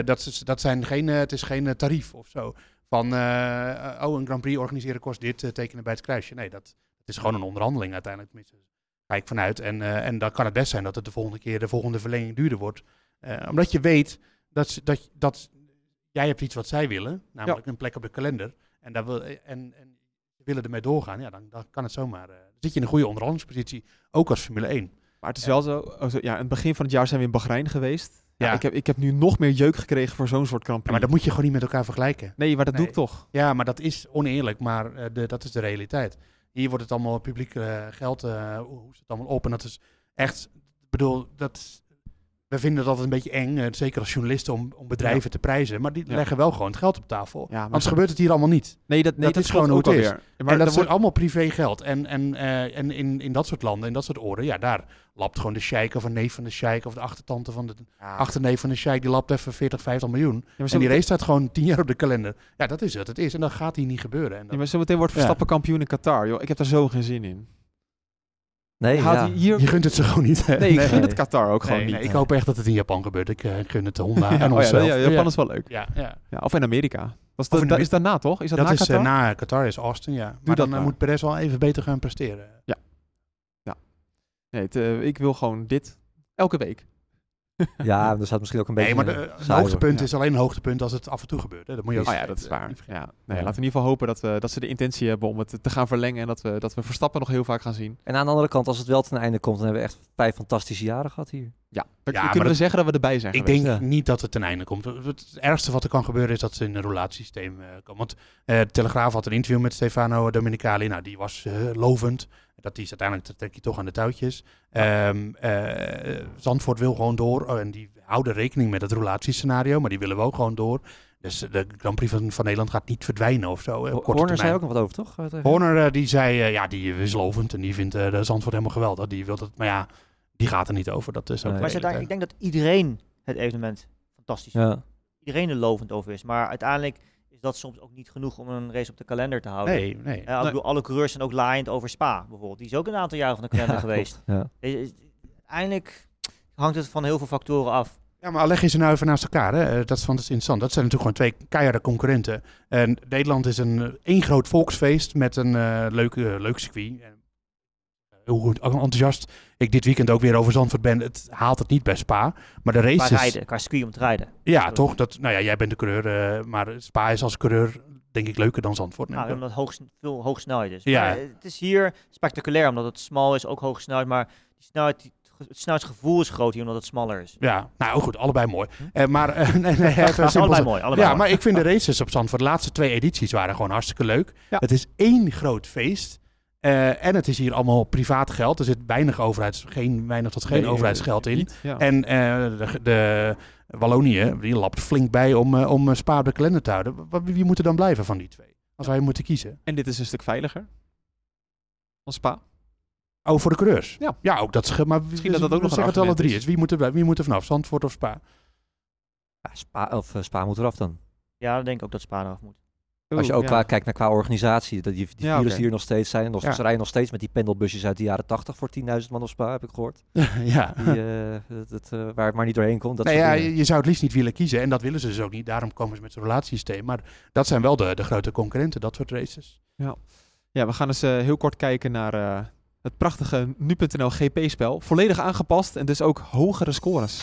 het is geen tarief of zo. Van, een Grand Prix organiseren kost dit, tekenen bij het kruisje. Nee, het is gewoon een onderhandeling uiteindelijk. Ga ik vanuit. En dan kan het best zijn dat het de volgende verlenging duurder wordt. Omdat je weet dat jij hebt iets wat zij willen, namelijk een plek op de kalender. En ze willen ermee doorgaan, dan kan het zomaar. Dan zit je in een goede onderhandelingspositie, ook als Formule 1.
Maar het is wel zo, in het begin van het jaar zijn we in Bahrein geweest. Ja. Ik heb nu nog meer jeuk gekregen voor zo'n soort Grand Prix.
Maar dat moet je gewoon niet met elkaar vergelijken.
Nee, maar dat doe ik toch.
Ja, maar dat is oneerlijk, maar dat is de realiteit. Hier wordt het allemaal publiek geld, hoe is het allemaal op? En dat is echt, we vinden dat een beetje eng, zeker als journalisten, om bedrijven te prijzen. Maar die leggen wel gewoon het geld op tafel.
Ja,
Anders gebeurt het hier allemaal niet.
Nee, dat
is gewoon hoe het is.
Maar
En dat wordt allemaal privé geld. En in dat soort landen, in dat soort oren, daar lapt gewoon de sheik of een neef van de sheik of de achtertante van de achterneef van de sheik, die lapt even 40, 50 miljoen. En die race staat gewoon 10 jaar op de kalender. Ja, dat is het is. En dat gaat hier niet gebeuren. En
maar zometeen wordt Verstappen kampioen in Qatar. Joh. Ik heb daar zo geen zin in.
Nee,
je gunt het ze gewoon niet.
Nee, ik gun het Qatar ook gewoon niet.
Nee, ik hoop echt dat het in Japan gebeurt. Ik gun het de Honda en onszelf.
Japan is wel leuk.
Ja,
of in Amerika. Dat is daarna, toch? Is dat na Qatar?
Na Qatar is Austin, ja. Maar dan moet Perez wel even beter gaan presteren.
Ja. Nee, ik wil gewoon dit elke week.
Ja, dat staat misschien ook een beetje...
Nee, maar het hoogtepunt is alleen een hoogtepunt als het af en toe gebeurt. Hè. Dat moet je ook
dat is waar. Laten we in ieder geval hopen dat ze de intentie hebben om het te gaan verlengen en dat we Verstappen nog heel vaak gaan zien.
En aan de andere kant, als het wel ten einde komt, dan hebben we echt 5 fantastische jaren gehad hier.
Dan kunnen we zeggen dat we erbij zijn
geweest. Ik denk niet dat het ten einde komt. Het ergste wat er kan gebeuren is dat ze in een roulatiesysteem komen. Want de Telegraaf had een interview met Stefano Domenicali. Nou, die was lovend. Dat is uiteindelijk, trek je toch aan de touwtjes. Zandvoort wil gewoon door. En die houden rekening met het roulatiescenario. Maar die willen wel gewoon door. Dus de Grand Prix van Nederland gaat niet verdwijnen of zo.
Horner zei ook nog wat over, toch?
Horner die zei, die is lovend. En die vindt de Zandvoort helemaal geweldig. Die wil dat, maar ja, die gaat er niet over. Dat is ook
ik denk dat iedereen het evenement fantastisch vindt. Iedereen er lovend over is. Maar uiteindelijk is dat soms ook niet genoeg om een race op de kalender te houden.
Nee.
Ik bedoel, alle coureurs zijn ook laaiend over Spa bijvoorbeeld. Die is ook een aantal jaren van de kalender geweest. Uiteindelijk hangt het van heel veel factoren af.
Ja, maar leg je ze nou even naast elkaar. Hè? Dat is interessant. Dat zijn natuurlijk gewoon 2 keiharde concurrenten. En Nederland is één groot volksfeest met een leuk circuit. Hoe enthousiast ik dit weekend ook weer over Zandvoort ben. Het haalt het niet bij Spa. Maar de races...
Qua circuit om te rijden.
Ja, toch? Jij bent de coureur. Maar Spa is als coureur denk ik leuker dan Zandvoort.
Omdat veel hoog snelheid is.
Ja.
Maar het is hier spectaculair omdat het smal is, ook hoog snelheid. Maar die snelheid... Het snelheidsgevoel is groot hier omdat het smaller is.
Ja, nou goed, allebei mooi.
Allebei mooi.
Maar ik vind de races op Zandvoort, de laatste 2 edities waren gewoon hartstikke leuk. Ja. Het is één groot feest. En het is hier allemaal privaat geld. Er zit weinig overheidsgeld in.
Niet, ja.
En de Wallonië, die lapt flink bij om Spa op de kalender te houden. Wie moet er dan blijven van die 2? Als wij moeten kiezen.
En dit is een stuk veiliger dan Spa.
Oh, voor de coureurs?
Ja,
ook dat scheelt. Maar
misschien dat ook nog
zeggen het alle 3 is. Wie moet er vanaf? Zandvoort of Spa?
Ja, Spa moet eraf dan.
Ja, dan denk ik ook dat Spa eraf moet.
Als je ook kijkt naar qua organisatie, die virus die hier nog steeds zijn. Ze rijden nog steeds met die pendelbusjes uit de jaren 80 voor 10.000 man op Spa, heb ik gehoord.
Ja.
Waar het maar niet doorheen komt.
Je zou het liefst niet willen kiezen. En dat willen ze dus ook niet. Daarom komen ze met zo'n relatiesysteem. Maar dat zijn wel de grote concurrenten, dat soort races.
Ja, we gaan eens heel kort kijken naar het prachtige nu.nl GP-spel. Volledig aangepast en dus ook hogere scores.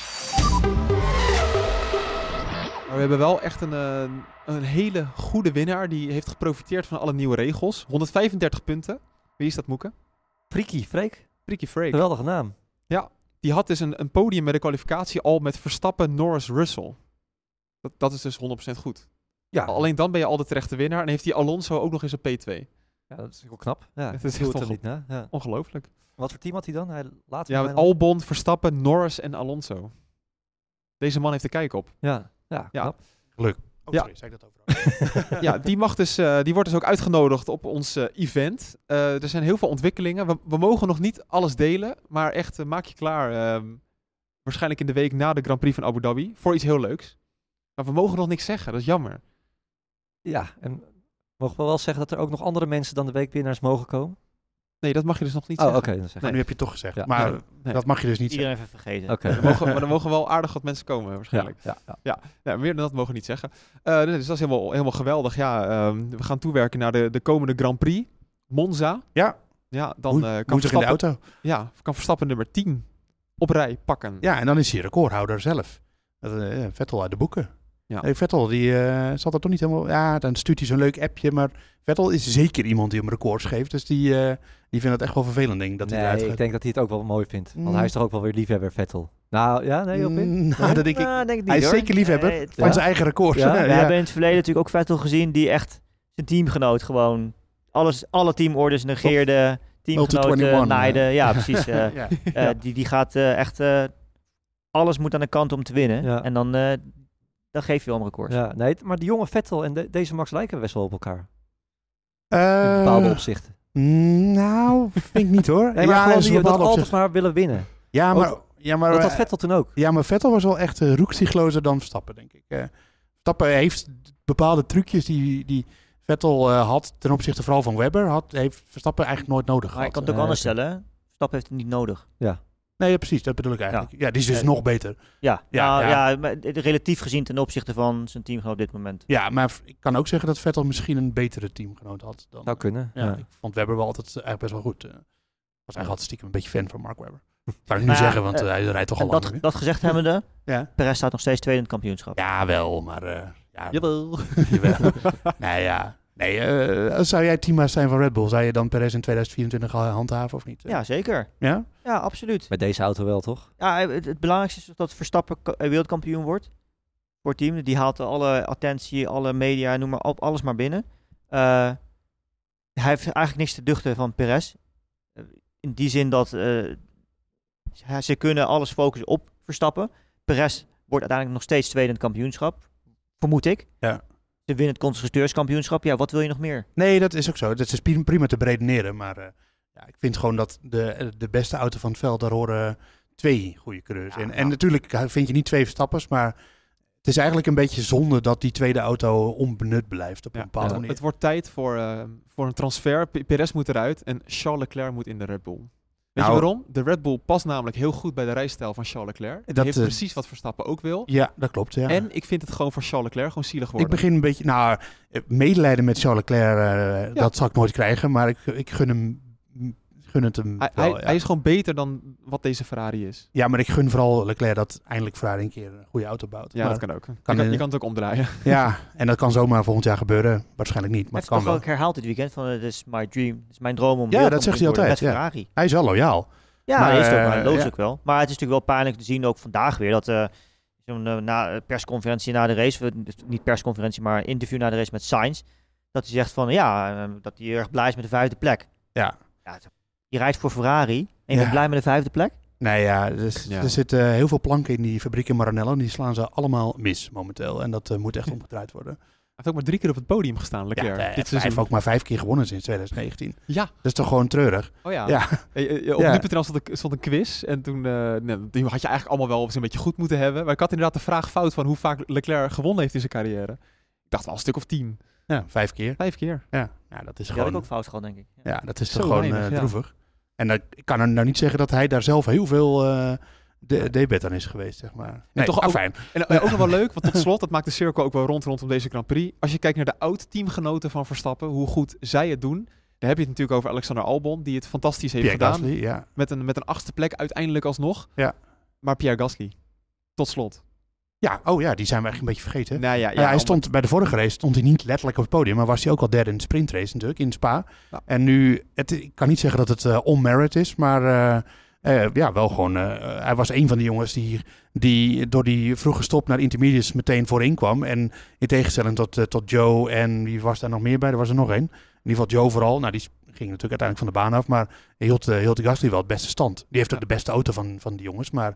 Maar we hebben wel echt een hele goede winnaar. Die heeft geprofiteerd van alle nieuwe regels. 135 punten. Wie is dat, Moeke?
Freaky Freek.
Geweldige
naam.
Ja, die had dus een podium bij de kwalificatie al met Verstappen, Norris, Russell. Dat is dus 100% goed. Ja. Alleen dan ben je al de terechte winnaar. En heeft die Alonso ook nog eens een P2.
Ja, dat is heel knap. Ja,
het is echt ongelooflijk.
Wat voor team had hij dan?
Met Albon, Verstappen, Norris en Alonso. Deze man heeft de kijk op.
Ja, knap.
Leuk. Sorry, zei ik dat over?
Ja, die wordt dus ook uitgenodigd op ons event. Er zijn heel veel ontwikkelingen. We mogen nog niet alles delen, maar echt maak je klaar. Waarschijnlijk in de week na de Grand Prix van Abu Dhabi voor iets heel leuks. Maar we mogen nog niks zeggen, dat is jammer.
Ja, en mogen we wel zeggen dat er ook nog andere mensen dan de weekwinnaars mogen komen?
Nee, dat mag je dus nog niet zeggen.
Oké. Nu heb je het toch gezegd. Ja. Maar dat mag je dus niet
Iedereen
zeggen.
Even vergeten.
Okay. Maar er mogen wel aardig wat mensen komen waarschijnlijk. Ja, meer dan dat mogen we niet zeggen. Dus dat is helemaal geweldig. Ja, we gaan toewerken naar de komende Grand Prix. Monza.
Ja.
Dan kan
Verstappen in de auto.
Ja, kan Verstappen nummer 10 op rij pakken.
Ja, en dan is hij recordhouder zelf. Vettel uit de boeken. Ja. Vettel, die zal dat toch niet helemaal... Ja, dan stuurt hij zo'n leuk appje, maar Vettel is zeker iemand die hem records geeft. Dus die vindt het echt wel vervelend, denk ik. Dat hij
ik denk dat hij het ook wel mooi vindt. Want hij is toch ook wel weer liefhebber, Vettel. Nou, ja, nee,
dat denk ik. Niet, hij is zeker liefhebber van zijn eigen records.
Ja, we hebben in het verleden natuurlijk ook Vettel gezien, die echt zijn teamgenoot gewoon... alle teamorders negeerde, teamgenoten naaide. Ja, precies. Die gaat echt... alles moet aan de kant om te winnen.
Ja.
En dan geef je wel een record.
Ja, nee, maar die jonge Vettel en deze Max lijken best wel op elkaar.
Eh,
In bepaalde opzichten.
Nou, vind ik niet hoor.
Nee, maar gewoon
is
die
een
dat
bepaalde
altijd
opzicht.
maar willen winnen.
Ja, maar
Dat had Vettel toen ook.
Ja, maar Vettel was wel echt roekzichtlozer dan Verstappen, denk ik. Verstappen heeft bepaalde trucjes die Vettel had ten opzichte vooral van Webber. Heeft Verstappen eigenlijk nooit nodig
Maar ik
gehad.
kan het ook anders
oké.
stellen. Hè. Verstappen heeft het niet nodig.
Nee, ja, precies, dat bedoel ik eigenlijk. Ja, die is dus nog beter.
Ja,
Ja.
maar relatief gezien ten opzichte van zijn teamgenoot op dit moment.
Ja, maar ik kan ook zeggen dat Vettel misschien een betere teamgenoot had dan...
Zou kunnen.
Ja,
Ja.
ik vond Webber wel altijd eigenlijk best wel goed. Ik was eigenlijk altijd stiekem een beetje fan van Mark Webber. Zou ik nu
Maar ja,
zeggen, want hij rijdt toch al
En
lang.
dat gezegd hebbende,
Ja.
Perez staat nog steeds tweede in het kampioenschap.
Ja, wel, maar... ja,
Jawel.
jawel. Nee, zou jij teammaat zijn van Red Bull, zou je dan Perez in 2024 handhaven of niet?
Ja, zeker.
Ja?
Ja, absoluut.
Met deze auto wel, toch?
Ja, het belangrijkste is dat Verstappen wereldkampioen wordt. Voor het team. Die haalt alle attentie, alle media, noem maar op, alles maar binnen. Hij heeft eigenlijk niks te duchten van Perez. In die zin dat ze kunnen alles focussen op Verstappen. Perez wordt uiteindelijk nog steeds tweede in het kampioenschap. Vermoed ik.
Ja.
Ze winnen het constructeurskampioenschap. Ja, wat wil je nog meer?
Nee, dat is ook zo. Dat is prima te beredeneren. Maar ja, ik vind gewoon dat de beste auto van het veld, daar horen 2 goede coureurs in. En natuurlijk vind je niet 2 Verstappers, maar het is eigenlijk een beetje zonde dat die tweede auto onbenut blijft op een bepaalde manier.
Het wordt tijd voor een transfer. Perez moet eruit en Charles Leclerc moet in de Red Bull. Weet je waarom? De Red Bull past namelijk heel goed bij de rijstijl van Charles Leclerc. Die heeft precies wat Verstappen ook wil.
Ja, dat klopt. Ja.
En ik vind het gewoon voor Charles Leclerc gewoon zielig worden.
Ik begin een beetje... medelijden met Charles Leclerc, dat zal ik nooit krijgen. Maar ik gun het hem wel.
Hij is gewoon beter dan wat deze Ferrari is.
Ja, maar ik gun vooral Leclerc dat eindelijk Ferrari een keer een goede auto bouwt.
Ja,
maar
dat kan ook. Je kan het ook omdraaien.
Ja, en dat kan zomaar volgend jaar gebeuren. Waarschijnlijk niet, maar het
Hij
kan
heeft
wel.
toch ook herhaald dit weekend van het is my dream. Het is mijn droom om
Ja, dat zegt hij altijd.
met
Ja.
Ferrari.
Hij is wel loyaal.
Ja,
Maar,
dat is het ook, maar logisch
ja.
ook wel. Maar het is natuurlijk wel pijnlijk te zien, ook vandaag weer, dat zo'n persconferentie na de race, niet persconferentie, maar interview na de race met Sainz, dat hij zegt van dat hij erg blij is met de 5e plek.
Ja.
Je rijdt voor Ferrari en je bent blij met de 5e plek?
Nee, ja, er zitten heel veel planken in die fabriek in Maranello en die slaan ze allemaal mis momenteel. En dat moet echt omgedraaid worden.
Hij heeft ook maar 3 keer op het podium gestaan, Leclerc.
Ja, hij heeft ook maar 5 keer gewonnen sinds 2019.
Ja.
Dat is toch gewoon treurig?
Oh ja.
Ja.
Op nu.nl stond een quiz en toen die had je eigenlijk allemaal wel eens een beetje goed moeten hebben. Maar ik had inderdaad de vraag fout van hoe vaak Leclerc gewonnen heeft in zijn carrière. Ik dacht wel een stuk of 10.
Ja, 5 keer.
5 keer.
Ja, dat is
Die
gewoon...
had ik ook fout gehad, denk ik.
Ja, dat is
Zo
toch gewoon
weinig,
droevig. En ik kan er nou niet zeggen dat hij daar zelf heel veel debet aan is geweest, zeg maar. Nee,
toch ook-
fijn.
En ook nog wel leuk, want tot slot, dat maakt de cirkel ook wel rondom deze Grand Prix. Als je kijkt naar de oud-teamgenoten van Verstappen, hoe goed zij het doen. Dan heb je het natuurlijk over Alexander Albon, die het fantastisch heeft
Pierre
gedaan.
Gasly, ja.
Met een 8e plek uiteindelijk alsnog.
Ja.
Maar Pierre Gasly, tot slot.
Ja, die zijn we eigenlijk een beetje vergeten.
Nou
hij stond bij de vorige race stond hij niet letterlijk op het podium, maar was hij ook al derde in de sprintrace natuurlijk, in Spa.
Ja.
En nu, ik kan niet zeggen dat het on-merit is, maar wel gewoon, hij was een van de jongens die door die vroege stop naar intermediates meteen voorin kwam. En in tegenstelling tot Joe en wie was daar nog meer bij? Er was er nog één. In ieder geval Joe vooral. Nou, die ging natuurlijk uiteindelijk van de baan af, maar hield de Gasly wel het beste stand. Die heeft ook de beste auto van die jongens, maar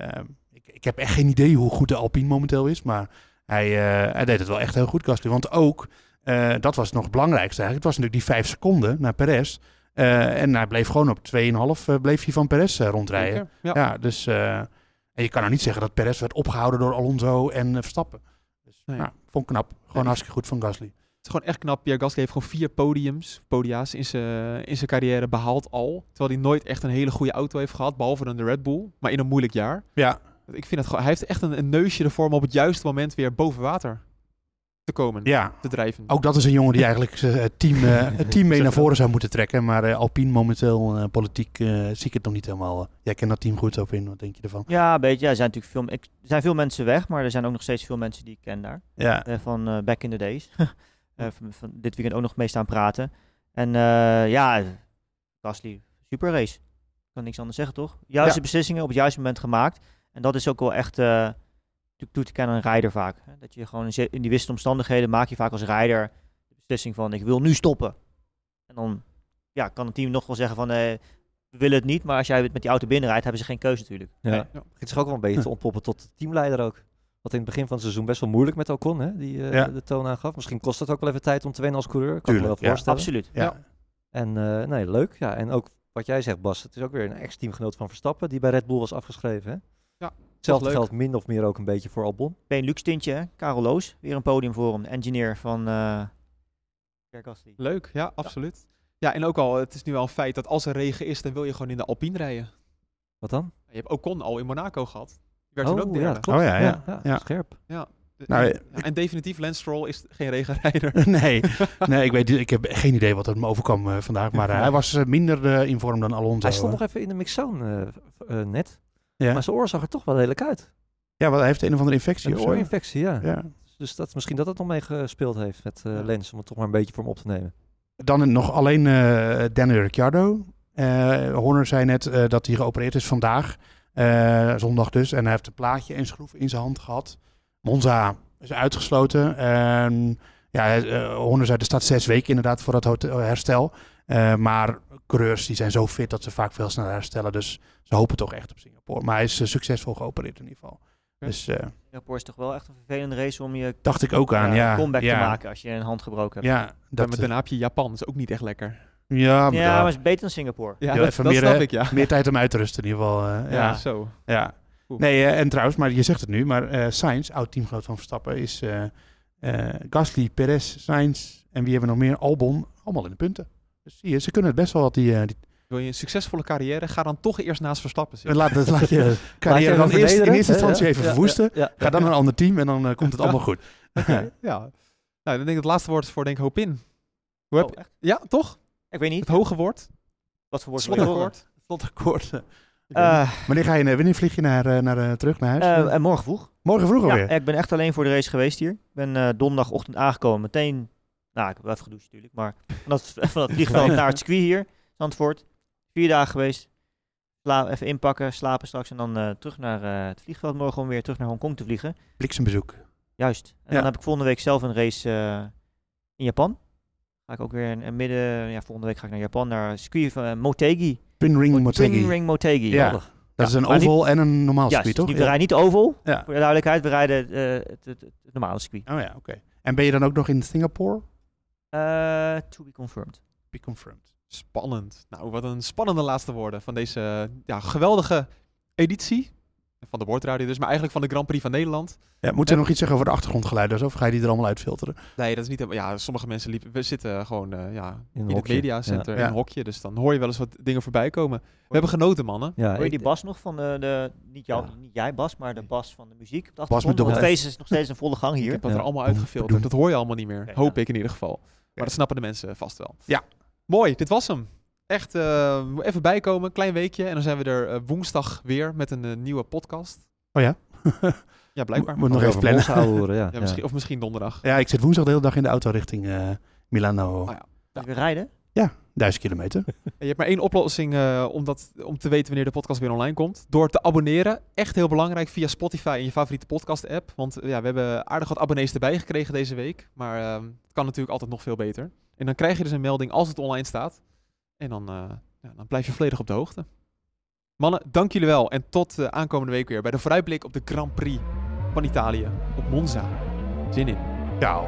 ik heb echt geen idee hoe goed de Alpine momenteel is, maar hij deed het wel echt heel goed, Gasly. Want ook, dat was nog het belangrijkste eigenlijk, het was natuurlijk die 5 seconden naar Perez. En hij bleef gewoon op 2,5 bleef hij van Perez rondrijden.
Zeker,
Ja, dus en je kan nou niet zeggen dat Perez werd opgehouden door Alonso en Verstappen. Dus vond ik knap. Gewoon hartstikke goed van Gasly.
Het is gewoon echt knap. Pierre Gasly heeft gewoon 4 podia's in zijn carrière behaald al. Terwijl hij nooit echt een hele goede auto heeft gehad, behalve dan de Red Bull. Maar in een moeilijk jaar.
Ja.
Ik vind het gewoon, hij heeft echt een neusje ervoor om op het juiste moment weer boven water te komen.
Ja.
Te drijven.
Ook dat is een jongen die eigenlijk het team mee naar voren zou moeten trekken. Maar Alpine momenteel, politiek, zie ik het nog niet helemaal. Jij kent dat team goed, Alpine. Wat denk je ervan?
Ja, een beetje. Ja, er zijn veel mensen weg, maar er zijn ook nog steeds veel mensen die ik ken daar.
Ja.
Van back in the days. van dit weekend ook nog mee staan praten. En Gasly, super race. Ik kan niks anders zeggen, toch? Juiste beslissingen op het juiste moment gemaakt. En dat is ook wel echt toe te kennen aan een rijder vaak. Hè? Dat je gewoon in die wisselende omstandigheden maak je vaak als rijder de beslissing van ik wil nu stoppen. En dan kan het team nog wel zeggen van we willen het niet, maar als jij met die auto binnenrijdt, hebben ze geen keuze natuurlijk.
Ja.
Ja.
Begint zich ook wel een beetje te ontpoppen tot teamleider ook. Wat in het begin van het seizoen best wel moeilijk met Ocon, hè, die de toon aangaf. Misschien kost het ook wel even tijd om te wennen als coureur. Kan ik me wel voorstellen.
Absoluut.
Ja.
En leuk. Ja. En ook wat jij zegt, Bas, het is ook weer een ex-teamgenoot van Verstappen die bij Red Bull was afgeschreven. Hè?
Ja,
hetzelfde geldt min of meer ook een beetje voor Albon.
Benelux tintje, hè? Karel Loos, weer een podium voor hem. Engineer van Pierre Gasly.
Leuk, ja, absoluut. Ja, en ook al, het is nu wel een feit dat als er regen is, dan wil je gewoon in de Alpine rijden.
Wat dan?
Je hebt Ocon al in Monaco gehad. Die werd toen ook derde.
ja, dat klopt.
Oh ja.
Scherp.
Nou,
en definitief, Lance Stroll is geen regenrijder.
Nee, ik heb geen idee wat er me overkwam vandaag. Maar hij was minder in vorm dan Alonso.
Hij stond nog even in de mixzone net.
Ja.
Maar zijn oor zag er toch wel lelijk uit.
Ja, want hij heeft een of andere infectie.
Een
of zo.
oorinfectie, ja.
Ja.
Dus misschien dat het nog mee gespeeld heeft met Lens, om het toch maar een beetje voor hem op te nemen.
Dan nog alleen Daniel Ricciardo. Horner zei net dat hij geopereerd is vandaag. Zondag dus. En hij heeft een plaatje en schroef in zijn hand gehad. Monza is uitgesloten. Horner zei er staat 6 weken inderdaad voor dat herstel. Maar coureurs die zijn zo fit dat ze vaak veel sneller herstellen. Dus ze hopen toch echt op Singapore. Maar hij is succesvol geopereerd in ieder geval. Dus,
Singapore is toch wel echt een vervelende race om je
dacht ik ook aan,
comeback te maken als je een hand gebroken hebt.
Ja,
Met daarna heb je Japan, dat is ook niet echt lekker.
Ja,
maar het is beter dan Singapore.
Ja,
dat
dat snap ik, ja.
Meer tijd om uit te rusten in ieder geval.
Ja, zo.
Ja. Nee, en trouwens, maar je zegt het nu, maar Sainz, oud-teamgenoot van Verstappen, is Gasly, Perez, Sainz en wie hebben we nog meer? Albon, allemaal in de punten. Dus zie je, ze kunnen het best wel wat die
wil je een succesvolle carrière, ga dan toch eerst naast Verstappen zitten.
Laat je carrière dan eerst in eerste instantie even verwoesten. Ga dan naar een ander team en dan komt het allemaal goed.
Ja. Nou, dan denk ik het laatste woord voor denk ik Hopin. Hoe heb
echt?
Ja, toch?
Ik weet niet.
Het hoge woord.
Wat voor woord?
Slotakkoord.
Wanneer vlieg je terug naar huis?
Morgen vroeg.
Morgen vroeg alweer?
Ja, ik ben echt alleen voor de race geweest hier. Ik ben donderdagochtend aangekomen. Meteen, ik heb wel even gedoucht natuurlijk, maar van het vliegveld naar het circuit hier, Zandvoort. 4 dagen geweest. Even inpakken, slapen straks en dan terug naar het vliegveld morgen om weer terug naar Hongkong te vliegen.
Bliksembezoek.
Juist. En dan heb ik volgende week zelf een race in Japan. Ga ik ook weer volgende week ga ik naar Japan, naar het circuit van Motegi.
Pinring Motegi. Ja. Dat is een oval en een normaal circuit, toch?
We rijden niet de oval,
voor
de duidelijkheid. We rijden het normale circuit.
Oh ja, oké. En ben je dan ook nog in Singapore?
To be confirmed.
Be confirmed.
Spannend. Nou, wat een spannende laatste woorden van deze geweldige editie. Van de Boordradio dus, maar eigenlijk van de Grand Prix van Nederland.
Ja, moet je nog iets zeggen over de achtergrondgeluiden? Of ga je die er allemaal uitfilteren?
Nee, dat is niet... Ja, sommige mensen we zitten gewoon in het mediacenter in
Ja.
een hokje. Dus dan hoor je wel eens wat dingen voorbij komen. We hebben genoten, mannen.
Ja,
Hoor je die bas nog van niet jij Bas, maar de bas van de muziek? Op de
Bas met dubbel
het feest is nog steeds een volle gang hier.
Ik heb dat er allemaal uitgefilterd. Dat hoor je allemaal niet meer.
Okay,
Hoop ik in ieder geval. Maar dat snappen de mensen vast wel.
Ja.
Mooi, dit was hem. Echt even bijkomen, klein weekje. En dan zijn we er woensdag weer met een nieuwe podcast.
Oh ja?
Ja, blijkbaar.
Moet nog even plannen.
Horen,
Misschien, of misschien donderdag.
Ja, ik zit woensdag de hele dag in de auto richting Milano.
Oh ja.
Moet je weer rijden?
Ja, 1000 kilometer.
En je hebt maar 1 oplossing om te weten wanneer de podcast weer online komt. Door te abonneren. Echt heel belangrijk via Spotify en je favoriete podcast app. Want we hebben aardig wat abonnees erbij gekregen deze week. Maar het kan natuurlijk altijd nog veel beter. En dan krijg je dus een melding als het online staat. En dan blijf je volledig op de hoogte. Mannen, dank jullie wel. En tot aankomende week weer bij de vooruitblik op de Grand Prix van Italië op Monza. Zin in.
Ciao.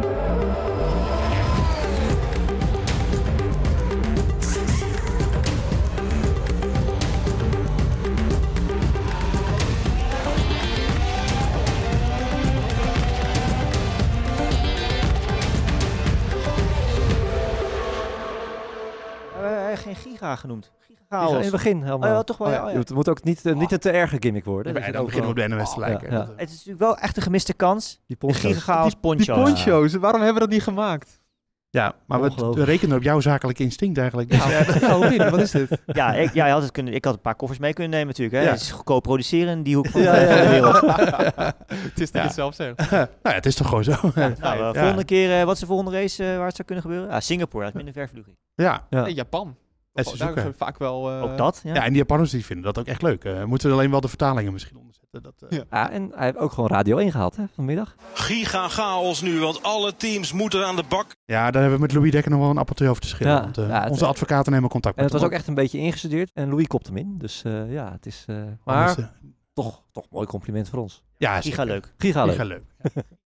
Geen giga genoemd.
In het begin helemaal.
Oh ja, toch wel. Ja.
Het moet ook niet een te erge gimmick worden.
Ja, dan beginnen we op de NOS te lijken.
Het is natuurlijk wel echt een gemiste kans.
Die
gigachaos poncho's.
Die poncho's, waarom hebben we dat niet gemaakt?
Ja, maar we rekenen op jouw zakelijk instinct eigenlijk.
Wat is dit?
Ja, ik had een paar koffers mee kunnen nemen natuurlijk. Hè.
Ja.
Het is goedkoop produceren in die hoek van de wereld.
Het is dat je het zelf zegt.
Nou ja, het is toch gewoon zo.
Volgende keer, wat is de volgende race waar het zou kunnen gebeuren? Singapore, dat is minder ver vliegen.
Ja.
Nee, Japan.
En ze
Daar
zoeken.
vaak wel...
Ook dat, ja.
Ja, en die Japanners die vinden dat ook echt leuk. Moeten we alleen wel de vertalingen misschien onderzetten.
Ja, en hij heeft ook gewoon Radio 1 gehaald vanmiddag.
Giga chaos nu, want alle teams moeten aan de bak.
Ja, daar hebben we met Louis Dekker nog wel een appeltje over te schillen.
Ja,
Want
ja,
onze advocaten nemen contact
En
met
het was
hem.
ook echt een beetje ingestudeerd. En Louis kopt hem in. Dus het is...
Dus,
maar toch mooi compliment voor ons.
ja,
Giga leuk.
Giga leuk.
Giga leuk.